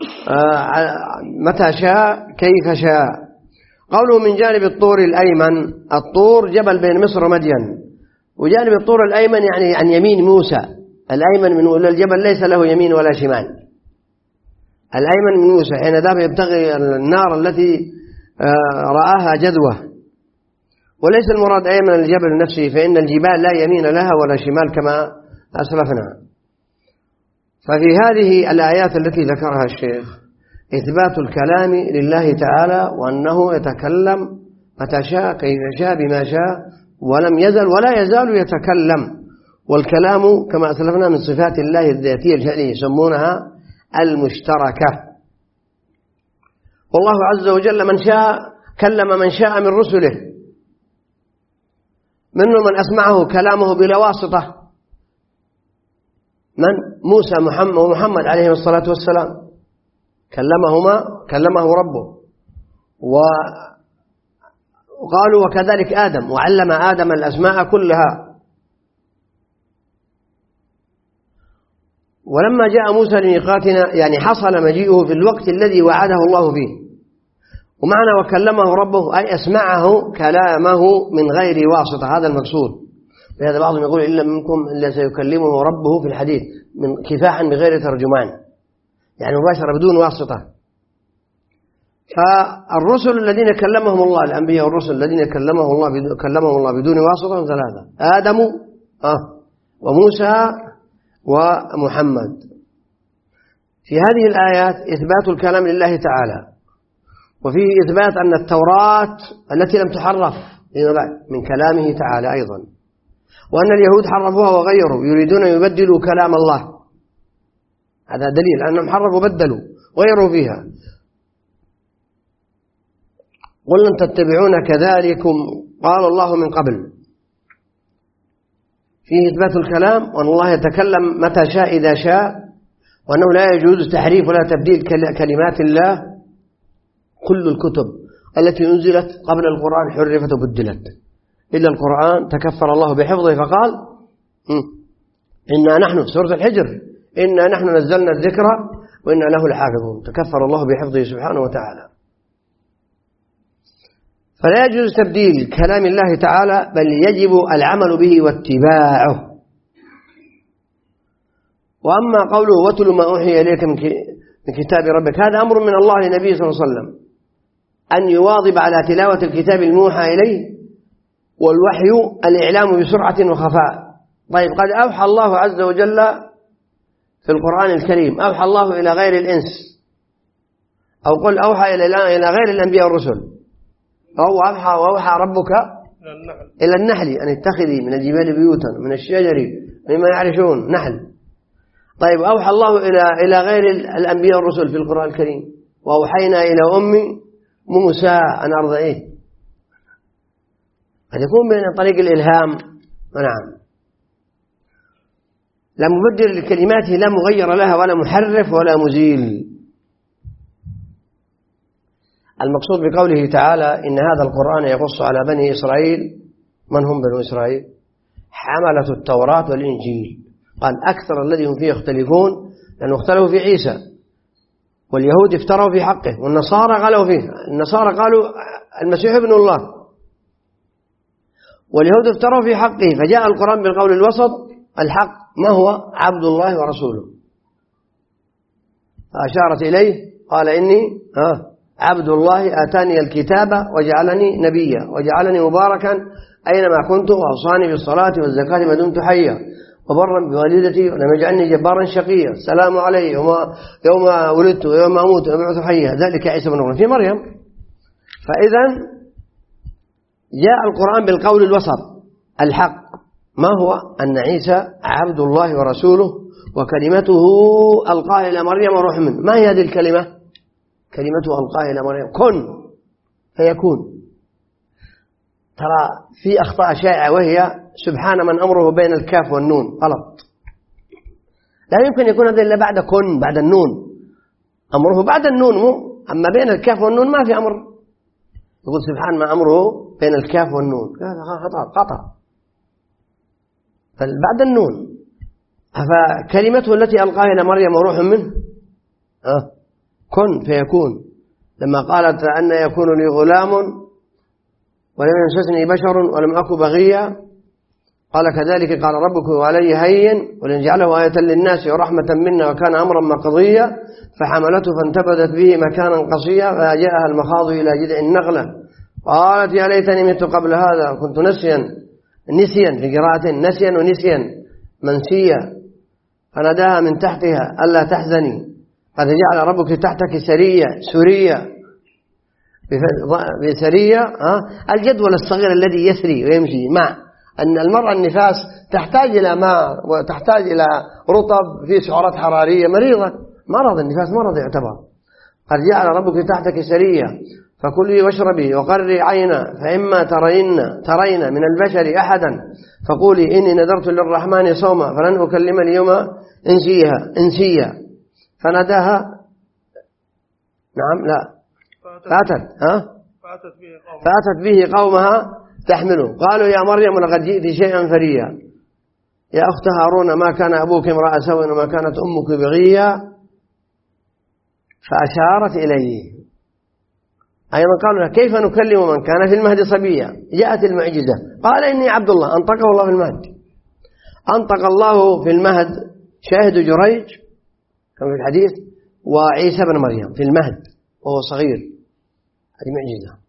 متى شاء كيف شاء. قوله من جانب الطور الأيمن، الطور جبل بين مصر ومدين، وجانب الطور الأيمن يعني عن يمين موسى. الأيمن من الجبل ليس له يمين ولا شمال، الأيمن من موسى حين ذهب يبتغي النار التي رآها جذوة. وليس المراد أيمن الجبل نفسه، فإن الجبال لا يمين لها ولا شمال كما أسلفنا. ففي هذه الآيات التي ذكرها الشيخ إثبات الكلام لله تعالى، وأنه يتكلم متى شاء كيف شاء بما شاء، ولم يزل ولا يزال يتكلم. والكلام كما أسلفنا من صفات الله الذاتية التي يسمونها المشتركة. والله عز وجل من شاء كلم من شاء من رسله، منهم من أسمعه كلامه بلا واسطة، من موسى محمد ومحمد عليه الصلاة والسلام كلمهما كلمه ربه. وقالوا وكذلك آدم وعلم آدم الأسماء كلها. ولما جاء موسى لميقاتنا يعني حصل مجيئه في الوقت الذي وعده الله فيه. ومعنى وكلمه ربه أي أسمعه كلامه من غير واسطة، هذا المقصود. لهذا بعضهم يقول إلا منكم إلا سيكلمه ربه في الحديث من كفاحا بغير ترجمان، يعني مباشرة بدون واسطة. فالرسل الذين كلمهم الله، الأنبياء والرسل الذين كلمهم الله كلمهم الله بدون واسطة ثلاثة: آدم آه وموسى ومحمد. في هذه الآيات إثبات الكلام لله تعالى، وفيه إثبات أن التوراة التي لم تحرف من كلامه تعالى أيضا. وأن اليهود حرفوها وغيروا، يريدون أن يبدلوا كلام الله. هذا دليل أنهم حرفوا وبدلوا غيروا فيها. قل لن تتبعون كذلكم قال الله من قبل، فيه إثبات الكلام وأن الله يتكلم متى شاء إذا شاء، وأنه لا يجوز تحريف ولا تبديل كلمات الله. كل الكتب التي أنزلت قبل القرآن حرفت وبدلت، إلا القرآن تكفر الله بحفظه فقال إنا نحن، سورة الحجر، إنا نحن نزلنا الذكر وإنا له لحافظون، تكفر الله بحفظه سبحانه وتعالى. فلا يجوز تبديل كلام الله تعالى، بل يجب العمل به واتباعه. وأما قوله واتل ما أوحي إليك من كتاب ربك، هذا أمر من الله للنبي صلى الله عليه وسلم أن يواظب على تلاوة الكتاب الموحى إليه، والوحي الإعلام بسرعة وخفاء. طيب قد أوحى الله عز وجل في القرآن الكريم، أوحى الله إلى غير الإنس، أو قل أوحى إلى غير الأنبياء والرسل، أو أوحى وأوحى ربك إلى النحل أن اتخذي من الجبال بيوتا من الشجر مما يعرشون، نحل. طيب أوحى الله إلى إلى غير الأنبياء والرسل في القرآن الكريم، وأوحينا إلى أم موسى أن أرضعيه. قد يكون بين طريق الإلهام، نعم، لا مبدل لكلماته، لا مغير لها ولا محرف ولا مزيل. المقصود بقوله تعالى إن هذا القرآن يقص على بني إسرائيل. من هم بنو إسرائيل؟ حملة التوراة والإنجيل. قال أكثر الذي هم فيه يختلفون لأنه اختلفوا في عيسى، واليهود افتروا في حقه، والنصارى غلوا فيه. النصارى قالوا المسيح ابن الله، واليهود افتروا في حقه، فجاء القرآن بالقول الوسط الحق ما هو عبد الله ورسوله، فأشارت إليه قال إني آه عبد الله آتاني الكتاب وجعلني نبيا وجعلني مباركا أينما كنت وأوصاني بالصلاة والزكاة ما دمت حيا وبرا بوالدتي ولم يجعلني جبارا شقيا السلام علي يوم يوم ولدت ويوم أموت وأبعث حيا ذلك عيسى بن مريم في مريم. فإذا جاء القرآن بالقول الوسط الحق ما هو أن عيسى عبد الله ورسوله وكلمته ألقاها إلى مريم وروح منه. ما هي هذه الكلمة؟ كلمته ألقاها إلى مريم كن فيكون. ترى في أخطاء شائعة وهي سبحان من أمره بين الكاف والنون، غلط. لا يمكن يكون هذا إلا بعد كن، بعد النون، أمره بعد النون، مو أما بين الكاف والنون ما في أمر. يقول سبحان ما أمره بين الكاف والنون، هذا خطأ قطع، بعد النون. فكلمته التي ألقاها إلى مريم وروح منه أه كن فيكون. لما قالت أن يكون لي غلام ولم يمسسني بشر ولم أك بغيا قال كذلك قال ربك وعلي هين ولنجعله آية للناس ورحمة منا وكان أمرا مقضيا فحملته فانتبذت به مكانا قصيا فجاءها المخاض إلى جذع النخلة قالت يا ليتني مت قبل هذا كنت نسيا نسيا في قراءة نسيا ونسيا منسيا فناداها من تحتها ألا تحزني قد جعل ربك تحتك سرية سرية بسرية الجدول الصغير الذي يسري ويمشي مع أن المرأة النفاس تحتاج إلى ماء وتحتاج إلى رطب في سعرات حرارية مريضة، مرض النفاس مرض يعتبر. قد جعل ربك تحتك سرية فكلي واشربي وقري عينا فإما ترين ترين من البشر أحدا فقولي إني نذرت للرحمن صوما فلن أكلم اليوم إنسيها إنسيا فناداها نعم لا فأتت ها فأتت به قومها تحمله قالوا يا مريم لقد جئت شيئا فريا يا أخت هارون ما كان أبوك امرأ سوء وما كانت أمك بغيا فأشارت إليه. أيضا قالوا كيف نكلم من كان في المهد صبيا؟ جاءت المعجزة قال إني عبد الله أنطقه الله في المهد، أنطق الله في المهد شاهد جريج كما في الحديث وعيسى بن مريم في المهد وهو صغير، هذه معجزة.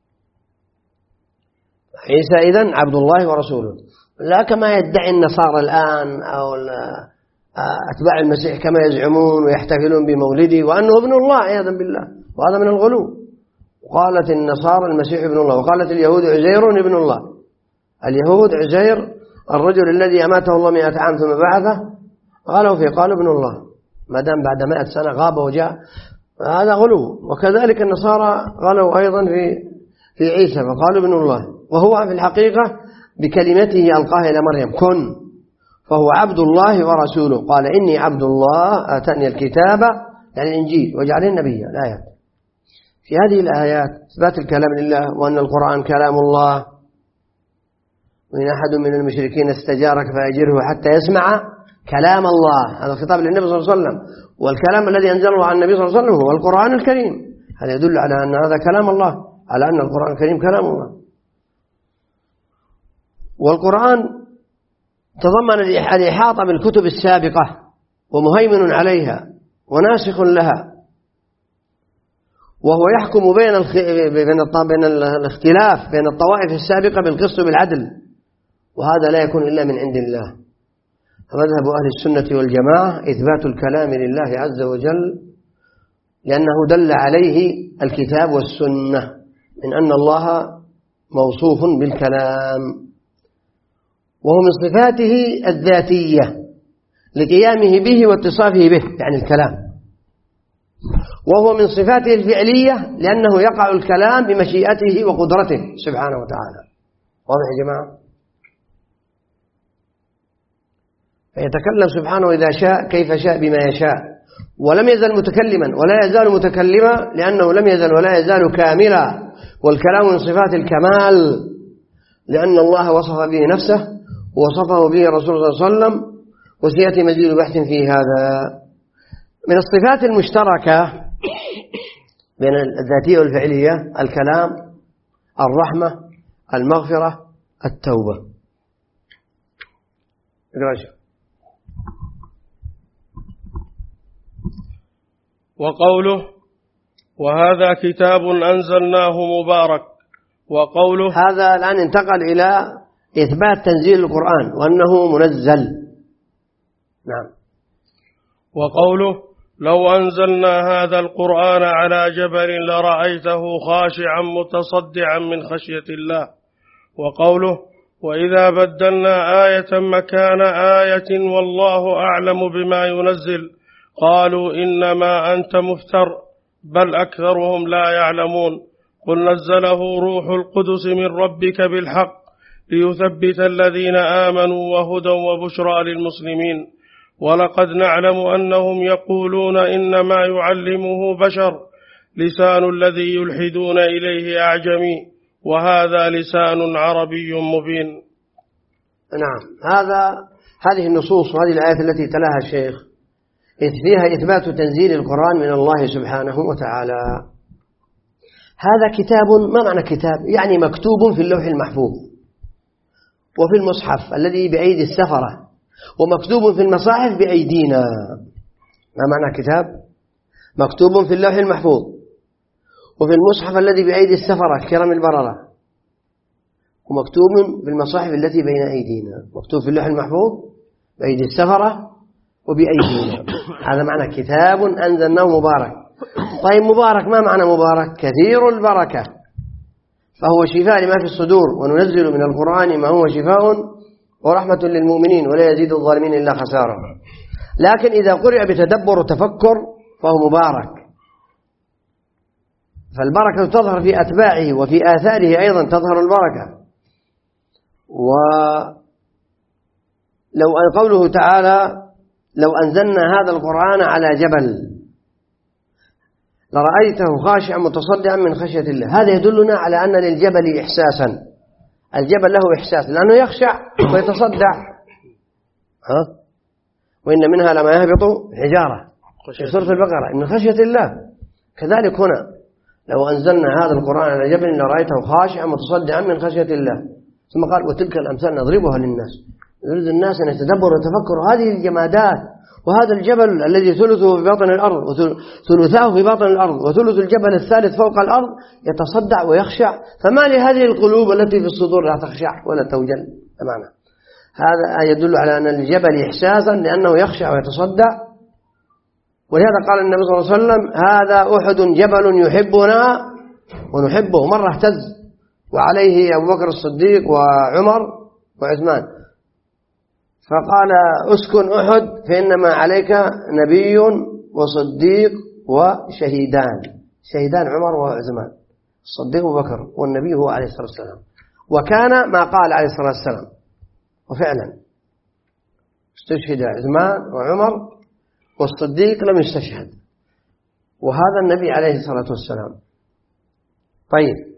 عيسى إذن عبد الله ورسوله، لا كما يدعي النصارى الآن أو أتباع المسيح كما يزعمون ويحتفلون بمولده وأنه ابن الله عياذا بالله، وهذا من الغلو. وقالت النصارى المسيح ابن الله، وقالت اليهود عزير ابن الله. اليهود عزير الرجل الذي أماته الله مئة عام ثم بعثه غلوا فيه قالوا ابن الله، ما دام بعد مئة سنة غاب وجاء هذا غلو. وكذلك النصارى غلوا أيضا في في عيسى فقالوا ابن الله، وهو في الحقيقة بكلمته ألقاها إلى مريم كن، فهو عبد الله ورسوله. قال إني عبد الله آتاني الكتاب يعني الإنجيل وجعلني نبيا. الآيات في هذه الآيات إثبات الكلام لله وأن القرآن كلام الله. وإن أحد من المشركين استجارك فأجره حتى يسمع كلام الله، هذا خطاب للنبي صلى الله عليه وسلم، والكلام الذي أنزله على النبي صلى الله عليه وسلم هو القرآن الكريم. هذا يدل على أن هذا كلام الله، على أن القرآن الكريم كلام الله. والقرآن تضمن الإحاطة بالكتب السابقة ومهيمن عليها وناسخ لها، وهو يحكم بين بين الاختلاف بين الطوائف السابقة بالقسط بالعدل، وهذا لا يكون إلا من عند الله. فمذهب أهل السنة والجماعة إثبات الكلام لله عز وجل، لأنه دل عليه الكتاب والسنة من أن الله موصوف بالكلام، وهو من صفاته الذاتية لقيامه به واتصافه به يعني الكلام، وهو من صفاته الفعلية لأنه يقع الكلام بمشيئته وقدرته سبحانه وتعالى. واضح يا جماعة؟ فيتكلم سبحانه إذا شاء كيف شاء بما يشاء، ولم يزل متكلما ولا يزال متكلما لأنه لم يزل ولا يزال كاملا، والكلام من صفات الكمال لأن الله وصف به نفسه ووصفه به رسول الله صلى الله عليه وسلم، وسيأتي مزيد بحث في هذا. من الصفات المشتركة بين الذاتية والفعلية الكلام، الرحمة، المغفرة، التوبة. اقرأ. وقوله وهذا كتاب أنزلناه مبارك. وقوله هذا الآن انتقل إلى إثبات تنزيل القرآن وأنه منزل. نعم. وقوله لو أنزلنا هذا القرآن على جبل لرأيته خاشعا متصدعا من خشية الله. وقوله وإذا بدلنا آية مكان آية والله أعلم بما ينزل قالوا إنما أنت مفتر بل أكثرهم لا يعلمون قل نزله روح القدس من ربك بالحق ليثبت الذين آمنوا وهدى وبشرى للمسلمين ولقد نعلم أنهم يقولون إنما يعلمه بشر لسان الذي يلحدون إليه أعجمي وهذا لسان عربي مبين. نعم. هذا هذه النصوص وهذه الآيات التي تلاها الشيخ فيها إثبات تنزيل القرآن من الله سبحانه وتعالى. هذا كتاب، ما معنى كتاب؟ يعني مكتوب في اللوح المحفوظ وفي المصحف الذي بأيدي السفرة ومكتوب في المصاحف بأيدينا. ما معنى كتاب؟ مكتوب في اللوح المحفوظ وفي المصحف الذي بأيدي السفرة الكرام البررة ومكتوب في المصاحف التي بين أيدينا. مكتوب في اللوح المحفوظ بأيدي السفرة وبأيدينا. هذا معنى كتاب أنزلناه مبارك. طيب مبارك ما معنى مبارك؟ كثير البركة، فهو شفاء لما في الصدور وننزل من القرآن ما هو شفاء ورحمة للمؤمنين ولا يزيد الظالمين إلا خسارة. لكن إذا قرئ بتدبر وتفكر فهو مبارك، فالبركة تظهر في أتباعه وفي آثاره أيضا تظهر البركة. ولو قوله تعالى لو أنزلنا هذا القرآن على جبل لرأيته خاشعا متصدعا من خشية الله، هذا يدلنا على أن للجبل إحساسا. الجبل له إحساس لأنه يخشع ويتصدع. ها؟ وإن منها لما يهبط حجارة في سورة البقرة إن خشية الله. كذلك هنا لو أنزلنا هذا القرآن على جبل لرأيته خاشعا متصدعا من خشية الله. ثم قال وتلك الأمثال نضربها للناس، يريد الناس أن يتدبروا ويتفكروا هذه الجمادات، وهذا الجبل الذي ثلثه في باطن الأرض وثلثاه في باطن الأرض وثلث الجبل الثالث فوق الأرض يتصدع ويخشع، فما لهذه القلوب التي في الصدور لا تخشع ولا توجل. بمعنى هذا يدل على أن الجبل إحساسا لأنه يخشع ويتصدع. ولهذا قال النبي صلى الله عليه وسلم هذا أحد جبل يحبنا ونحبه. مرة اهتز وعليه أبو بكر الصديق وعمر وعثمان، فقال اسكن أحد فإنما عليك نبي وصديق وشهيدان، شهيدان عمر وعثمان، الصديق أبو بكر، والنبي هو عليه الصلاة والسلام. وكان ما قال عليه الصلاة والسلام، وفعلا استشهد عثمان وعمر، والصديق لم يستشهد، وهذا النبي عليه الصلاة والسلام. طيب،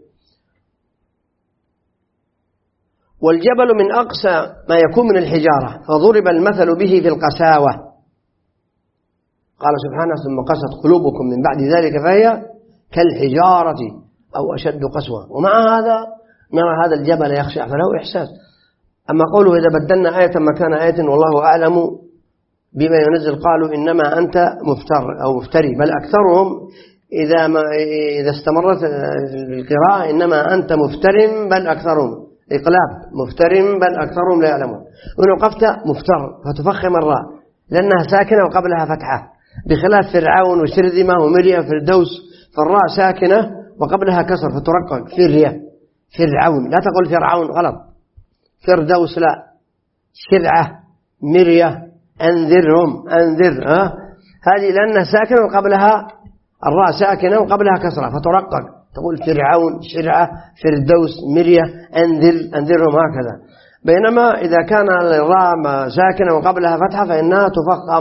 والجبل من أقسى ما يكون من الحجارة، فضرب المثل به في القساوة. قال سبحانه ثم قست قلوبكم من بعد ذلك فهي كالحجارة أو أشد قسوة. ومع هذا نرى هذا الجبل يخشع فله إحساس. أما قوله إذا بدلنا آية مكان آية والله أعلم بما ينزل، قالوا إنما أنت مفتر أو مفتري، بل أكثرهم إذا, ما إذا استمرت القراءة إنما أنت مفتر بل أكثرهم، إقلاب مفتر بل أكثرهم لا يعلمون. وإن وقفت مفتر فتفخم الراء لأنها ساكنة وقبلها فتحة، بخلاف فرعون وشرذمة ومريم فردوس، فالراء ساكنة وقبلها كسر فترقق فرية فرعون، لا تقول فرعون غلط، فردوس لا، شرعة مرية أنذرهم أنذر، ها هذه لأنها ساكنة وقبلها الراء ساكنة وقبلها كسرة فترقق، تقول فرعون شرعة فردوس مرية أنذر أنذرهم هكذا. بينما إذا كان الراء ساكنة وقبلها فتحة فإنها تفخم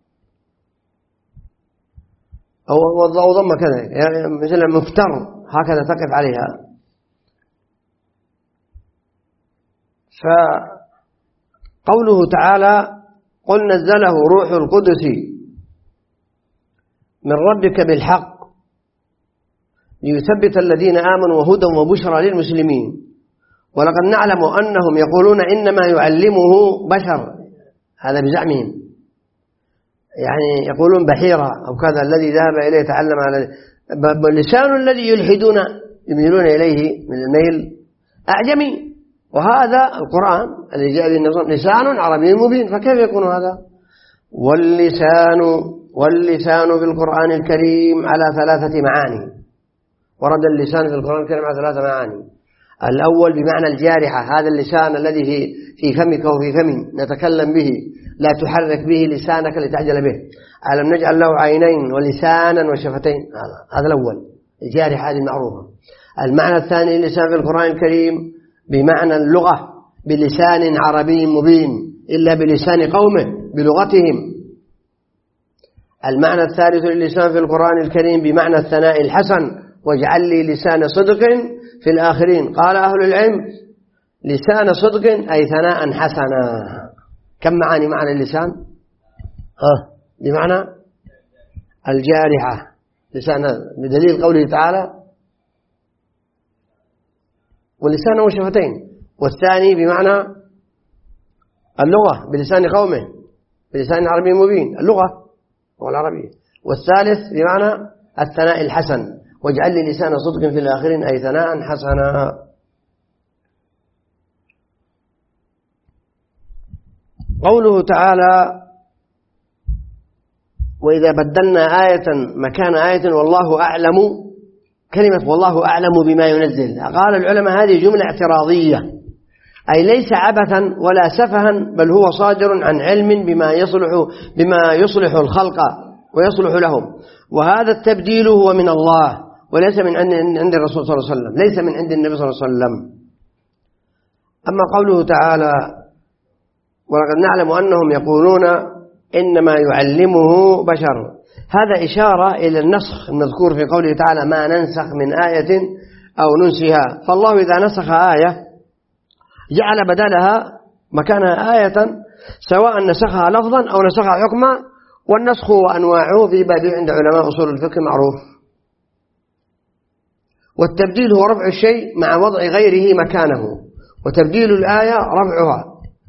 أو ضم كذا، يعني مثل مفتر هكذا تقف عليها. فقوله تعالى قل نزله روح القدس من ربك بالحق ليثبت الذين آمنوا وهدى وبشرى للمسلمين، ولقد نعلم أنهم يقولون إنما يعلمه بشر، هذا بزعمهم، يعني يقولون بحيرة أو كذا الذي ذهب إليه يتعلم على اللسان الذي يلحدون يميلون إليه من الميل أعجمي، وهذا القرآن الذي جاء به النظام لسان عربي مبين، فكيف يكون هذا؟ واللسان واللسان في القرآن الكريم على ثلاثة معاني. ورد اللسان في القرآن الكريم على ثلاثة معاني. الأول بمعنى الجارحة، هذا اللسان الذي في فمك وفي فمي نتكلم به، لا تحرك به لسانك لتعجل به. ألم نجعل له عينين ولسانا وشفتين، هذا هذا الأول الجارحة هذه المعروفة. المعنى الثاني اللسان في القرآن الكريم بمعنى اللغة بلسان عربي مبين، إلا بلسان قومه بلغتهم. المعنى الثالث للسان في القرآن الكريم بمعنى الثناء الحسن، واجعل لي لسان صدق في الآخرين. قال أهل العلم لسان صدق أي ثناء حسنا. كم معاني معنى اللسان؟ ها بمعنى الجارحة لسان، بدليل قوله تعالى ولسان وشفتين. والثاني بمعنى اللغة بلسان قومه بلسان عربي مبين، اللغة والعربية. والثالث بمعنى الثناء الحسن، واجعل لي لسان صدق في الآخرين أي ثناء حسنا. قوله تعالى وإذا بدلنا آية مكان آية والله أعلم، كلمة والله أعلم بما ينزل، قال العلماء هذه جملة اعتراضية، أي ليس عبثا ولا سفها، بل هو صادر عن علم بما يصلح بما يصلح الخلق ويصلح لهم، وهذا التبديل هو من الله وليس من عند الرسول صلى الله عليه وسلم، ليس من عند النبي صلى الله عليه وسلم. أما قوله تعالى ولقد نعلم أنهم يقولون إنما يعلمه بشر، هذا إشارة إلى النسخ المذكور في قوله تعالى ما ننسخ من آية أو ننسها. فالله إذا نسخ آية جعل بدلها مكانها آية، سواء نسخها لفظا أو نسخها حكما، والنسخ وأنواعه في باب عند علماء أصول الفقه معروف. والتبديل هو رفع الشيء مع وضع غيره مكانه، وتبديل الآية رفعها.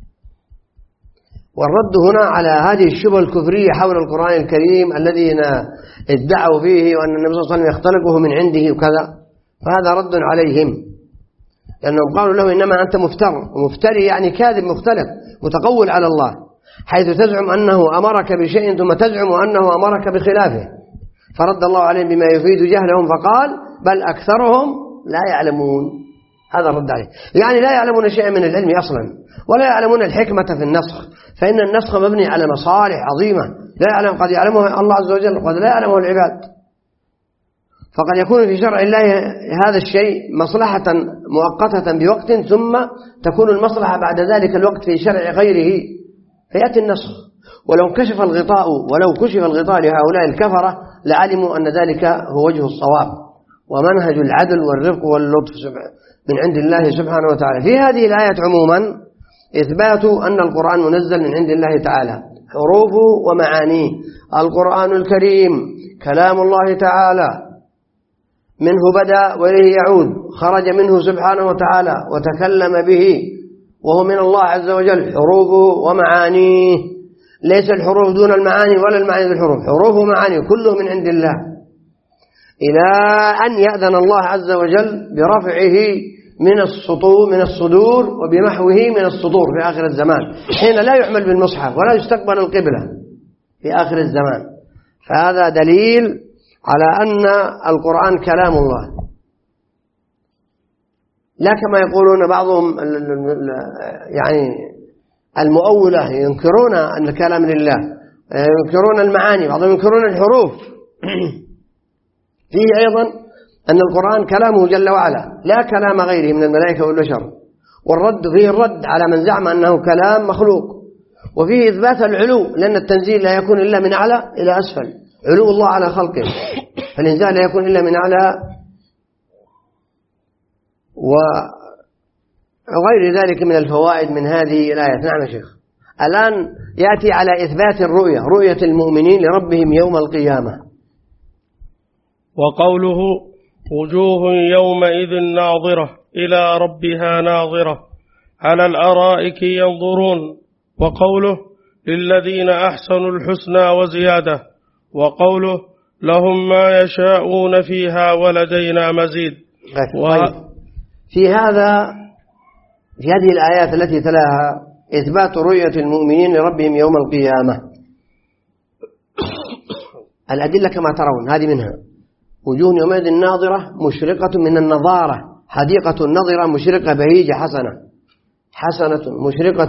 والرد هنا على هذه الشبهة الكفرية حول القرآن الكريم الذين ادعوا فيه وأن النبي صلى الله عليه وسلم يختلقه من عنده وكذا، فهذا رد عليهم، لأنهم قالوا له إنما أنت مفتر، ومفتري يعني كاذب مختلق متقول على الله، حيث تزعم أنه أمرك بشيء ثم تزعم أنه أمرك بخلافه. فرد الله عليهم بما يفيد جهلهم فقال بل أكثرهم لا يعلمون. هذا الرد عليه. يعني لا يعلمون شيئا من العلم أصلا، ولا يعلمون الحكمة في النسخ، فإن النسخ مبني على مصالح عظيمة لا يعلم، قد يعلمها الله عز وجل وقد لا يعلمه العباد. فقد يكون في شرع الله هذا الشيء مصلحة مؤقتة بوقت، ثم تكون المصلحة بعد ذلك الوقت في شرع غيره فيأتي النسخ. ولو كشف الغطاء ولو كشف الغطاء لهؤلاء الكفرة لعلموا أن ذلك هو وجه الصواب ومنهج العدل والرفق واللطف من عند الله سبحانه وتعالى. في هذه الآية عموما إثبات أن القرآن منزل من عند الله تعالى، حروفه ومعانيه. القرآن الكريم كلام الله تعالى، منه بدأ وإليه يعود، خرج منه سبحانه وتعالى وتكلم به، وهو من الله عز وجل. حروفه ومعانيه، ليس الحروف دون المعاني ولا المعاني بالحروف، حروفه ومعانيه كله من عند الله، إلى أن يأذن الله عز وجل برفعه من السطور من الصدور وبمحوه من الصدور في آخر الزمان، حين لا يعمل بالمصحف ولا يستقبل القبلة في آخر الزمان. فهذا دليل على أن القرآن كلام الله، لا كما يقولون بعضهم يعني المؤولة ينكرون أن الكلام لله، ينكرون المعاني، بعضهم ينكرون الحروف. فيه أيضا أن القرآن كلامه جل وعلا لا كلام غيره من الملائكة والبشر، والرد فيه الرد على من زعم أنه كلام مخلوق، وفيه إثبات العلو، لأن التنزيل لا يكون إلا من أعلى إلى أسفل، علو الله على خلقه، فالإنزال لا يكون إلا من أعلى، وغير ذلك من الفوائد من هذه الآية. نعم يا شيخ. الآن يأتي على إثبات الرؤية، رؤية المؤمنين لربهم يوم القيامة. وقوله وجوه يومئذ ناظرة إلى ربها ناظرة على الأرائك ينظرون، وقوله للذين أحسنوا الحسنى وزيادة، وقوله لهم ما يشاءون فيها ولدينا مزيد. و... في هذا في هذه الآيات التي تلاها إثبات رؤية المؤمنين لربهم يوم القيامة. الأدلة كما ترون هذه منها: وجوه يومئذ ناظرة مشرقة من النظارة، حديقة نظرة مشرقة بهيجة حسنة حسنة مشرقة،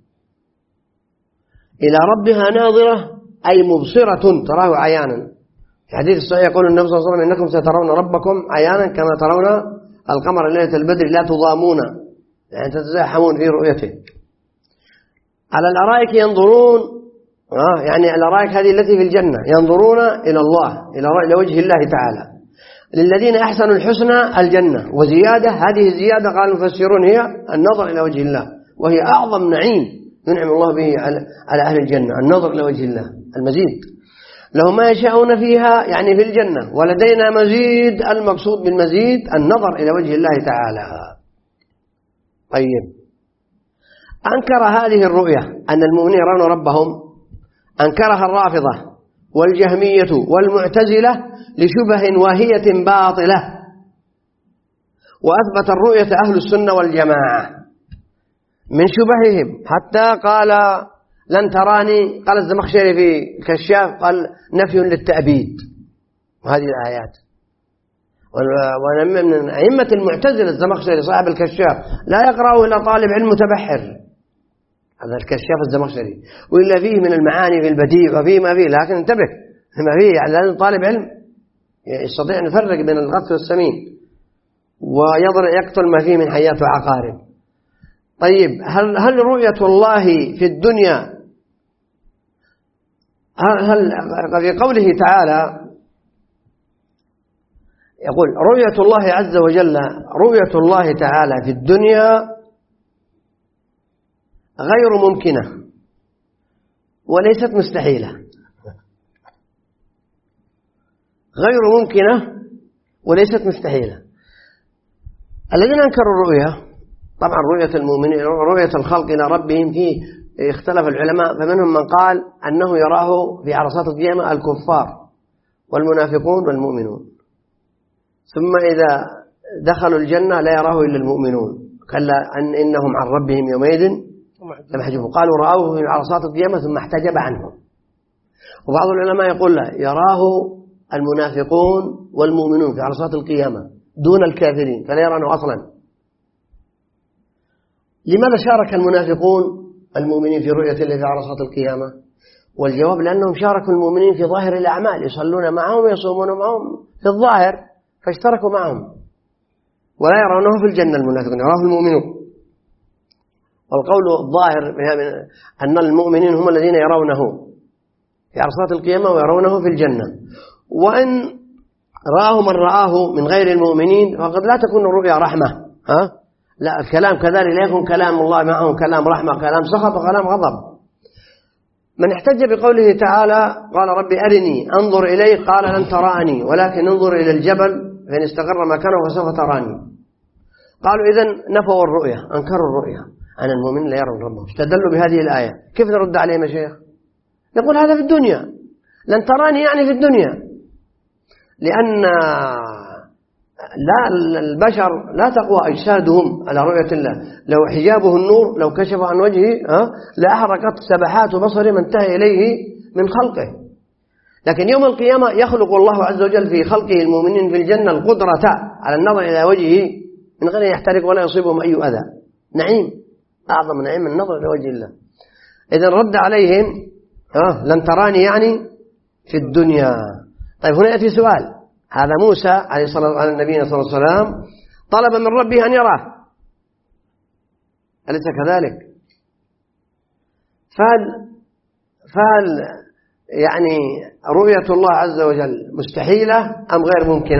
إلى ربها ناظرة أي مبصرة تراه عيانا. في حديث الصحيح يقول النبي صلى الله عليه وسلم: إنكم سترون ربكم عيانا كما ترون القمر ليلة البدر لا تضامون، يعني تتزاحمون في رؤيته. على الأرائك ينظرون، آه يعني الأرائك هذه التي في الجنة، ينظرون إلى الله، إلى وجه الله تعالى. للذين أحسنوا الحسنى الجنة وزيادة، هذه الزيادة قال المفسرون هي النظر إلى وجه الله، وهي أعظم نعيم ينعم الله به على أهل الجنة، النظر إلى وجه الله، المزيد. لهم ما يشاءون فيها يعني في الجنة، ولدينا مزيد، المقصود بالمزيد النظر إلى وجه الله تعالى. طيب، أنكر هذه الرؤية أن المؤمنين يرون ربهم، أنكرها الرافضة والجهمية والمعتزلة لشبه واهية باطلة، وأثبت الرؤية أهل السنة والجماعة من شبههم، حتى قال لن تراني، قال الزمخشري في الكشاف قال نفي للتأبيد. وهذه الآيات، ومن أئمة المعتزلة الزمخشري صاحب الكشاف لا يقرأه إلا طالب علم متبحر، هذا الكشاف الزمخشري، وإلا فيه من المعاني في البديع وفيه ما فيه، لكن انتبه ما فيه، يعني لازم طالب علم يستطيع أن يفرق بين الغث والسمين ويقتل ما فيه من حيات وعقارب. طيب، هل هل رؤية الله في الدنيا، هل في قوله تعالى يقول رؤية الله عز وجل، رؤية الله تعالى في الدنيا غير ممكنة وليست مستحيلة، غير ممكنة وليست مستحيلة. الذين أنكروا الرؤية، طبعا رؤية المؤمنين، رؤية الخلق إلى ربهم، فيه اختلف العلماء، فمنهم من قال أنه يراه في عرصات القيامة الكفار والمنافقون والمؤمنون، ثم إذا دخلوا الجنة لا يراه إلا المؤمنون، كلا أن إنهم عن ربهم يومئذ لمحجوبون، قالوا رأوه في عرصات القيامة ثم احتجب عنهم. وبعض العلماء يقول لا، يراه المنافقون والمؤمنون في عرصات القيامة دون الكافرين، فلا يرونه أصلا، لماذا شارك المنافقون المؤمنين في رؤية الله في عرصات القيامة؟ والجواب لأنهم شاركوا المؤمنين في ظاهر الأعمال، يصلون معهم ويصومون معهم في الظاهر، فاشتركوا معهم، ولا يرونه في الجنة المنافقون، يراه المؤمنون. والقول الظاهر أن المؤمنين هم الذين يرونه في عرصات القيامة ويرونه في الجنة. وإن رآه من رآه من غير المؤمنين فقد لا تكون الرؤيا رحمة، ها؟ لا، الكلام كذلك لا يكون كلام الله معهم كلام رحمة، كلام سخط وكلام غضب. من احتج بقوله تعالى قال ربي أرني أنظر إليه قال لن تراني ولكن انظر إلى الجبل فإن استقر مكانه فسوف تراني. قالوا إذن نفوا الرؤيا، أنكروا الرؤيا، أن المؤمنين لا يرون ربهم، استدلوا بهذه الآية. كيف نرد عليهم يا شيخ؟ يقول هذا في الدنيا، لن تراني يعني في الدنيا، لأن لا البشر لا تقوى أجسادهم على رؤية الله. لو حجابه النور لو كشف عن وجهه لأحرقت سبحات بصره ما انتهى إليه من خلقه. لكن يوم القيامة يخلق الله عز وجل في خلقه المؤمنين في الجنة القدرة على النظر إلى وجهه من غير يحترق ولا يصيبهم أي أذى. نعيم، أعظم نعيم النظر إلى وجه الله. إذن رد عليهم آه لن تراني يعني في الدنيا. طيب هنا يأتي سؤال، هذا موسى عليه الصلاة على النبي صلى الله عليه وسلم طلب من ربه أن يراه، أليس كذلك؟ فهل فهل يعني رؤية الله عز وجل مستحيلة أم غير ممكنة؟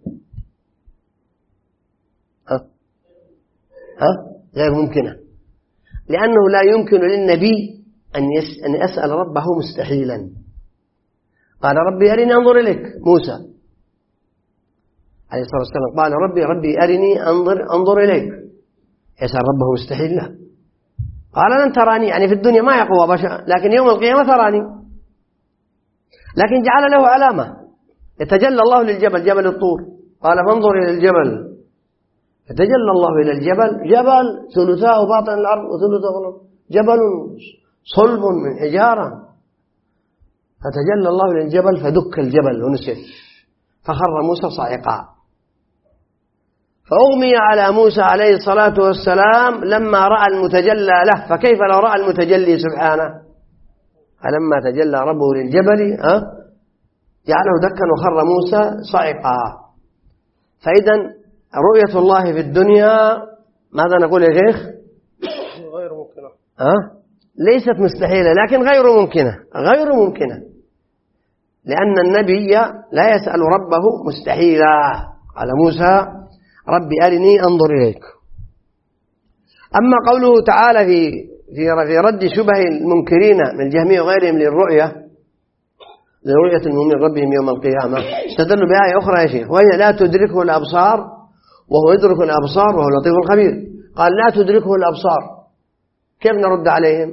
ها؟ ها؟ غير ممكنة، لأنه لا يمكن للنبي أن يس أن يسأل ربه مستحيلا. قال ربي أرني أنظر إليك موسى عليه الصلاة والسلام، قال ربي ربي أرني أنظر أنظر إليك، يسأل ربه مستحيل لا. قال لن تراني يعني في الدنيا ما يقوى بشر، لكن يوم القيامة تراني. لكن جعل له علامة، يتجلى الله للجبل جبل الطور، قال فانظر إلى الجبل، يتجلى الله إلى الجبل، جبل ثلثاء باطن الأرض وثلثاء الأرض، جبل صلب من حجارة، فتجلى الله للجبل فدك الجبل ونسف فخر موسى صاعقا. فأغمي على موسى عليه الصلاة والسلام لما رأى المتجلى له، فكيف لو رأى المتجلي سبحانه؟ فلما تجلى ربه للجبل أه؟ جعله دكا وخر موسى صاعقا. فإذا رؤية الله في الدنيا ماذا نقول يا شيخ؟ غير ممكنة، أه؟ ليست مستحيلة لكن غير ممكنة، غير ممكنة، لأن النبي لا يسأل ربه مستحيلا. قال موسى ربي أرني أنظر إليك. أما قوله تعالى في في رد شبه المنكرين من الجهمية وغيرهم للرؤية لرؤية المؤمنين ربهم يوم القيامة، استدلوا بآية أخرى يا شيخ، وهي لا تدركه الأبصار وهو يدرك الأبصار وهو اللطيف الخبير. قال لا تدركه الأبصار، كيف نرد عليهم؟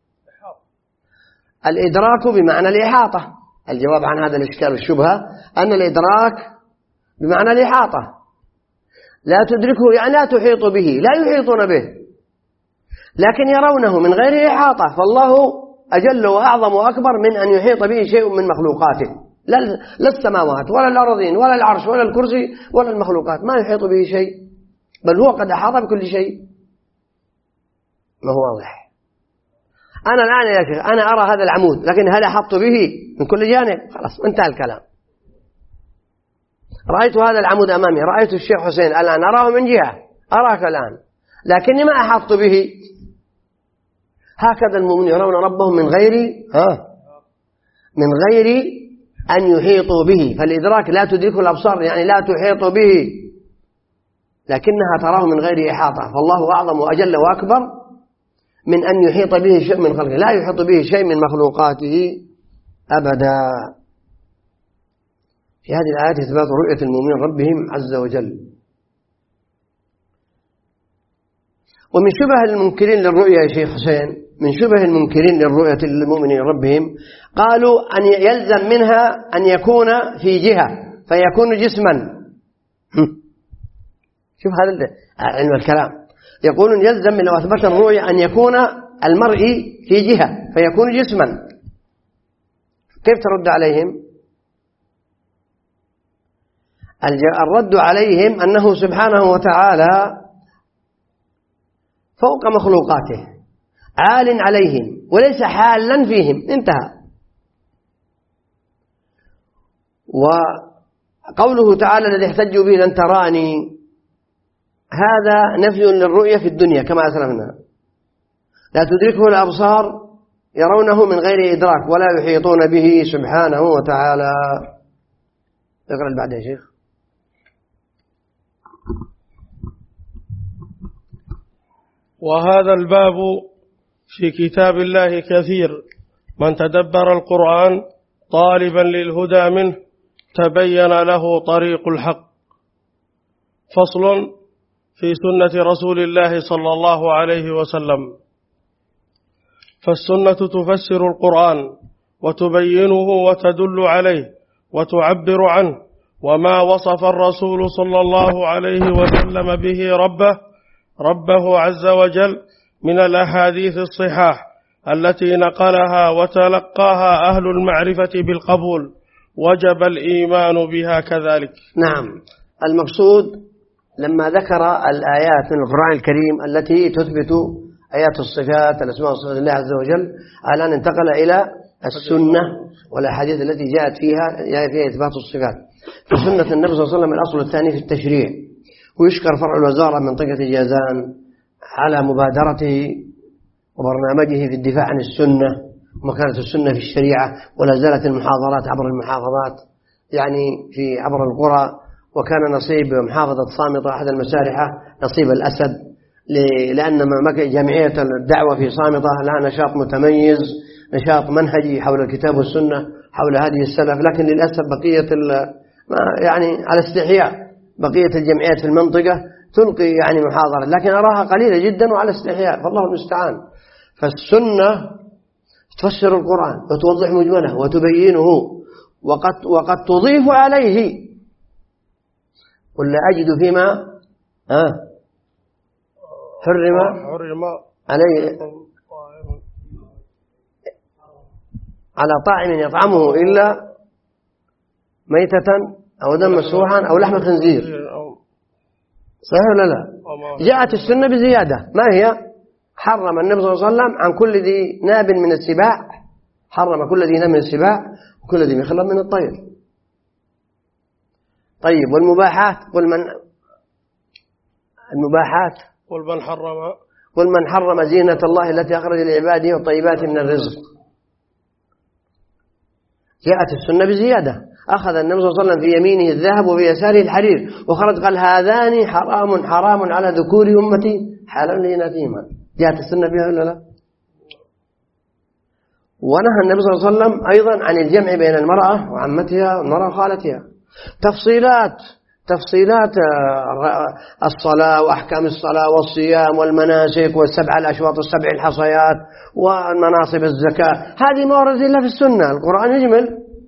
الإدراك بمعنى الإحاطة. الجواب عن هذا الإشكال والشبهة أن الإدراك بمعنى الإحاطة، لا تدركه يعني لا تحيط به، لا يحيطون به، لكن يرونه من غير إحاطة. فالله أجل وأعظم وأكبر من أن يحيط به شيء من مخلوقاته، لا السماوات ولا الأرضين ولا العرش ولا الكرسي ولا المخلوقات، ما يحيط به شيء، بل هو قد أحاط بكل شيء. ما هو واضح؟ أنا الآن يا شيخ أنا أرى هذا العمود، لكن هل أحط به من كل جانب؟ خلاص انتهى الكلام. رأيت هذا العمود أمامي، رأيت الشيخ حسين الآن أراه من جهة، أراك الآن، لكني ما أحط به. هكذا المؤمنون يرون ربهم من غير ها من غير أن يحيطوا به. فالإدراك لا تدركه الأبصار يعني لا تحيط به، لكنها تراه من غير إحاطة. فالله أعظم وأجل وأكبر من أن يحيط به شيء من خلقه، لا يحيط به شيء من مخلوقاته أبدا. في هذه الآيات إثبات رؤية المؤمنين ربهم عز وجل. ومن شبه المنكرين للرؤية يا شيخ حسين، من شبه المنكرين للرؤية للمؤمنين ربهم، قالوا أن يلزم منها أن يكون في جهة فيكون جسما. شوف هذا علم الكلام، يقولون يلزم من لو أثبت الرؤية أن يكون المرء في جهة فيكون جسما. كيف ترد عليهم؟ الرد عليهم أنه سبحانه وتعالى فوق مخلوقاته، عال عليهم وليس حالا فيهم، انتهى. وقوله تعالى الذي احتجوا به لن تراني، هذا نفي للرؤية في الدنيا كما أسلفنا، لا تدركه الأبصار، يرونه من غير إدراك ولا يحيطون به سبحانه وتعالى. اقرأ اللي بعده يا شيخ. وهذا الباب في كتاب الله كثير، من تدبر القرآن طالبا للهدى منه تبين له طريق الحق. فصل في سنة رسول الله صلى الله عليه وسلم. فالسنة تفسر القرآن وتبينه وتدل عليه وتعبر عنه، وما وصف الرسول صلى الله عليه وسلم به ربه ربه عز وجل من الأحاديث الصحاح التي نقلها وتلقاها أهل المعرفة بالقبول، وجب الإيمان بها كذلك. نعم، المقصود لما ذكر الآيات من القرآن الكريم التي تثبت آيات الصفات الأسماء والصفات لله عز وجل، الآن انتقل إلى السنة والأحاديث التي جاءت فيها فيها إثبات الصفات. فسنة النبي صلى الله عليه وسلم الأصل الثاني في التشريع، ويشكر فرع الوزارة منطقة جازان على مبادرته وبرنامجه في الدفاع عن السنة ومكانة السنة في الشريعة، ولا زالت المحاضرات عبر المحافظات يعني في عبر القرى. وكان نصيب محافظة صامتة أحد المسارحة نصيب الأسد، لأن جمعية الدعوة في صامتة لها نشاط متميز، نشاط منهجي حول الكتاب والسنة، حول هذه السلف. لكن للأسف بقية يعني على استحياء بقية الجمعيات في المنطقة تلقي يعني محاضرة، لكن أراها قليلة جدا وعلى استحياء، فالله المستعان. فالسنة تفسر القرآن وتوضح مجمله وتبينه، وقد, وقد تضيف عليه. قل لا أجد فيما آه حرم عليه على طاعم يطعمه إلا ميتة أو دم مسفوحا أو لحم خنزير. صحيح ولا لا؟ جاءت السنة بزيادة، ما هي؟ حرم النبي صلى الله عليه وسلم عن كل ذي ناب من السباع، حرم كل ذي ناب من السباع وكل ذي مخلب من الطير. طيب والمباحات؟ قل من المباحات قل من حرم قل من حرم زينة الله التي أخرج لعباده والطيبات من الرزق. جاءت السنة بزيادة، أخذ النبي صلى الله عليه وسلم في يمينه الذهب وفي يساره الحرير، وخرج قال هذان حرام حرام على ذكور أمتي حلال لإناثهما. جاءت السنة بها ولا لا؟ ونهى النبي صلى الله عليه وسلم أيضا عن الجمع بين المرأة وعمتها والمرأة وخالتها. تفصيلات تفصيلات الصلاة وأحكام الصلاة والصيام والمناسك والسبع الأشواط والسبع الحصيات والمناصب الزكاة، هذه ما ورد إلا في السنة. القرآن يجمل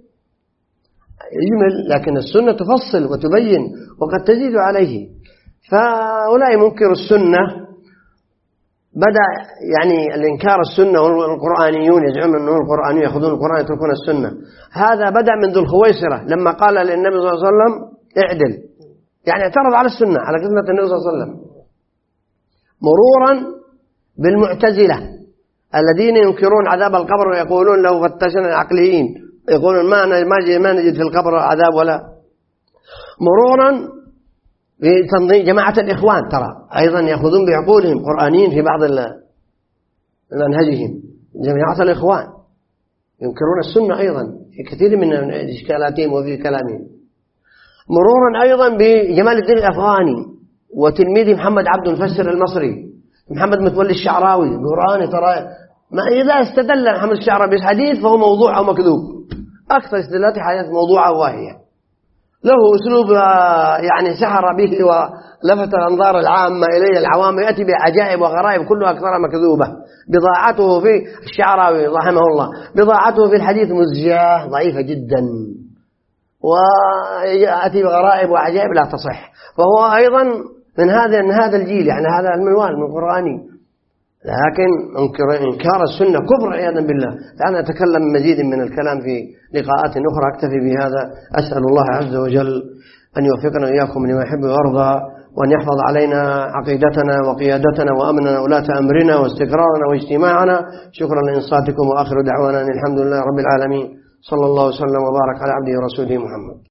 يجمل لكن السنة تفصل وتبين وقد تزيد عليه. فأولئك منكر السنة بدأ يعني الإنكار السنة، والقرآنيون يزعمون أنه القرآن يأخذون القرآن يتركون السنة. هذا بدأ من ذو الخويصرة لما قال للنبي صلى الله عليه وسلم اعدل، يعني اعترض على السنة على كلمة النبي صلى الله عليه وسلم، مرورا بالمعتزلة الذين ينكرون عذاب القبر ويقولون لو فتشنا العقليين يقولون ما ما نجد في القبر عذاب، ولا مرورا بتنظيم جماعة الإخوان ترى أيضا يأخذون بعقولهم قرآنيين في بعض منهجهم، جماعة الإخوان ينكرون السنة أيضا في كثير من إشكالاتهم وفي كلامهم. مرورا أيضا بجمال الدين الأفغاني وتلميذ محمد عبد المفسر المصري محمد متولي الشعراوي قرآني، ترى ما إذا استدل محمد الشعراوي بحديث فهو موضوع أو مكذوب، أكثر استدلالات حديث موضوعة واهية، له أسلوب يعني سحر به ولفت الأنظار العامة إليه العوام، يأتي بعجائب وغرائب كلها أكثر مكذوبة. بضاعته في الشعراوي رحمه الله بضاعته في الحديث مزجاة ضعيفة جدا، ويأتي بغرائب وعجائب لا تصح، وهو أيضا من هذا من هذا الجيل، يعني هذا المنوال من القرآني. لكن إنكار السنة كفر عياذا بالله. الآن أتكلم مزيد من الكلام في لقاءات أخرى، أكتفي بهذا. أسأل الله عز وجل أن يوفقنا وإياكم لما يحب ويرضى، وأن يحفظ علينا عقيدتنا وقيادتنا وأمننا ولاة أمرنا واستقرارنا واجتماعنا. شكرا لإنصاتكم، وآخر دعوانا الحمد لله رب العالمين، صلى الله وسلم وبارك على عبده ورسوله محمد.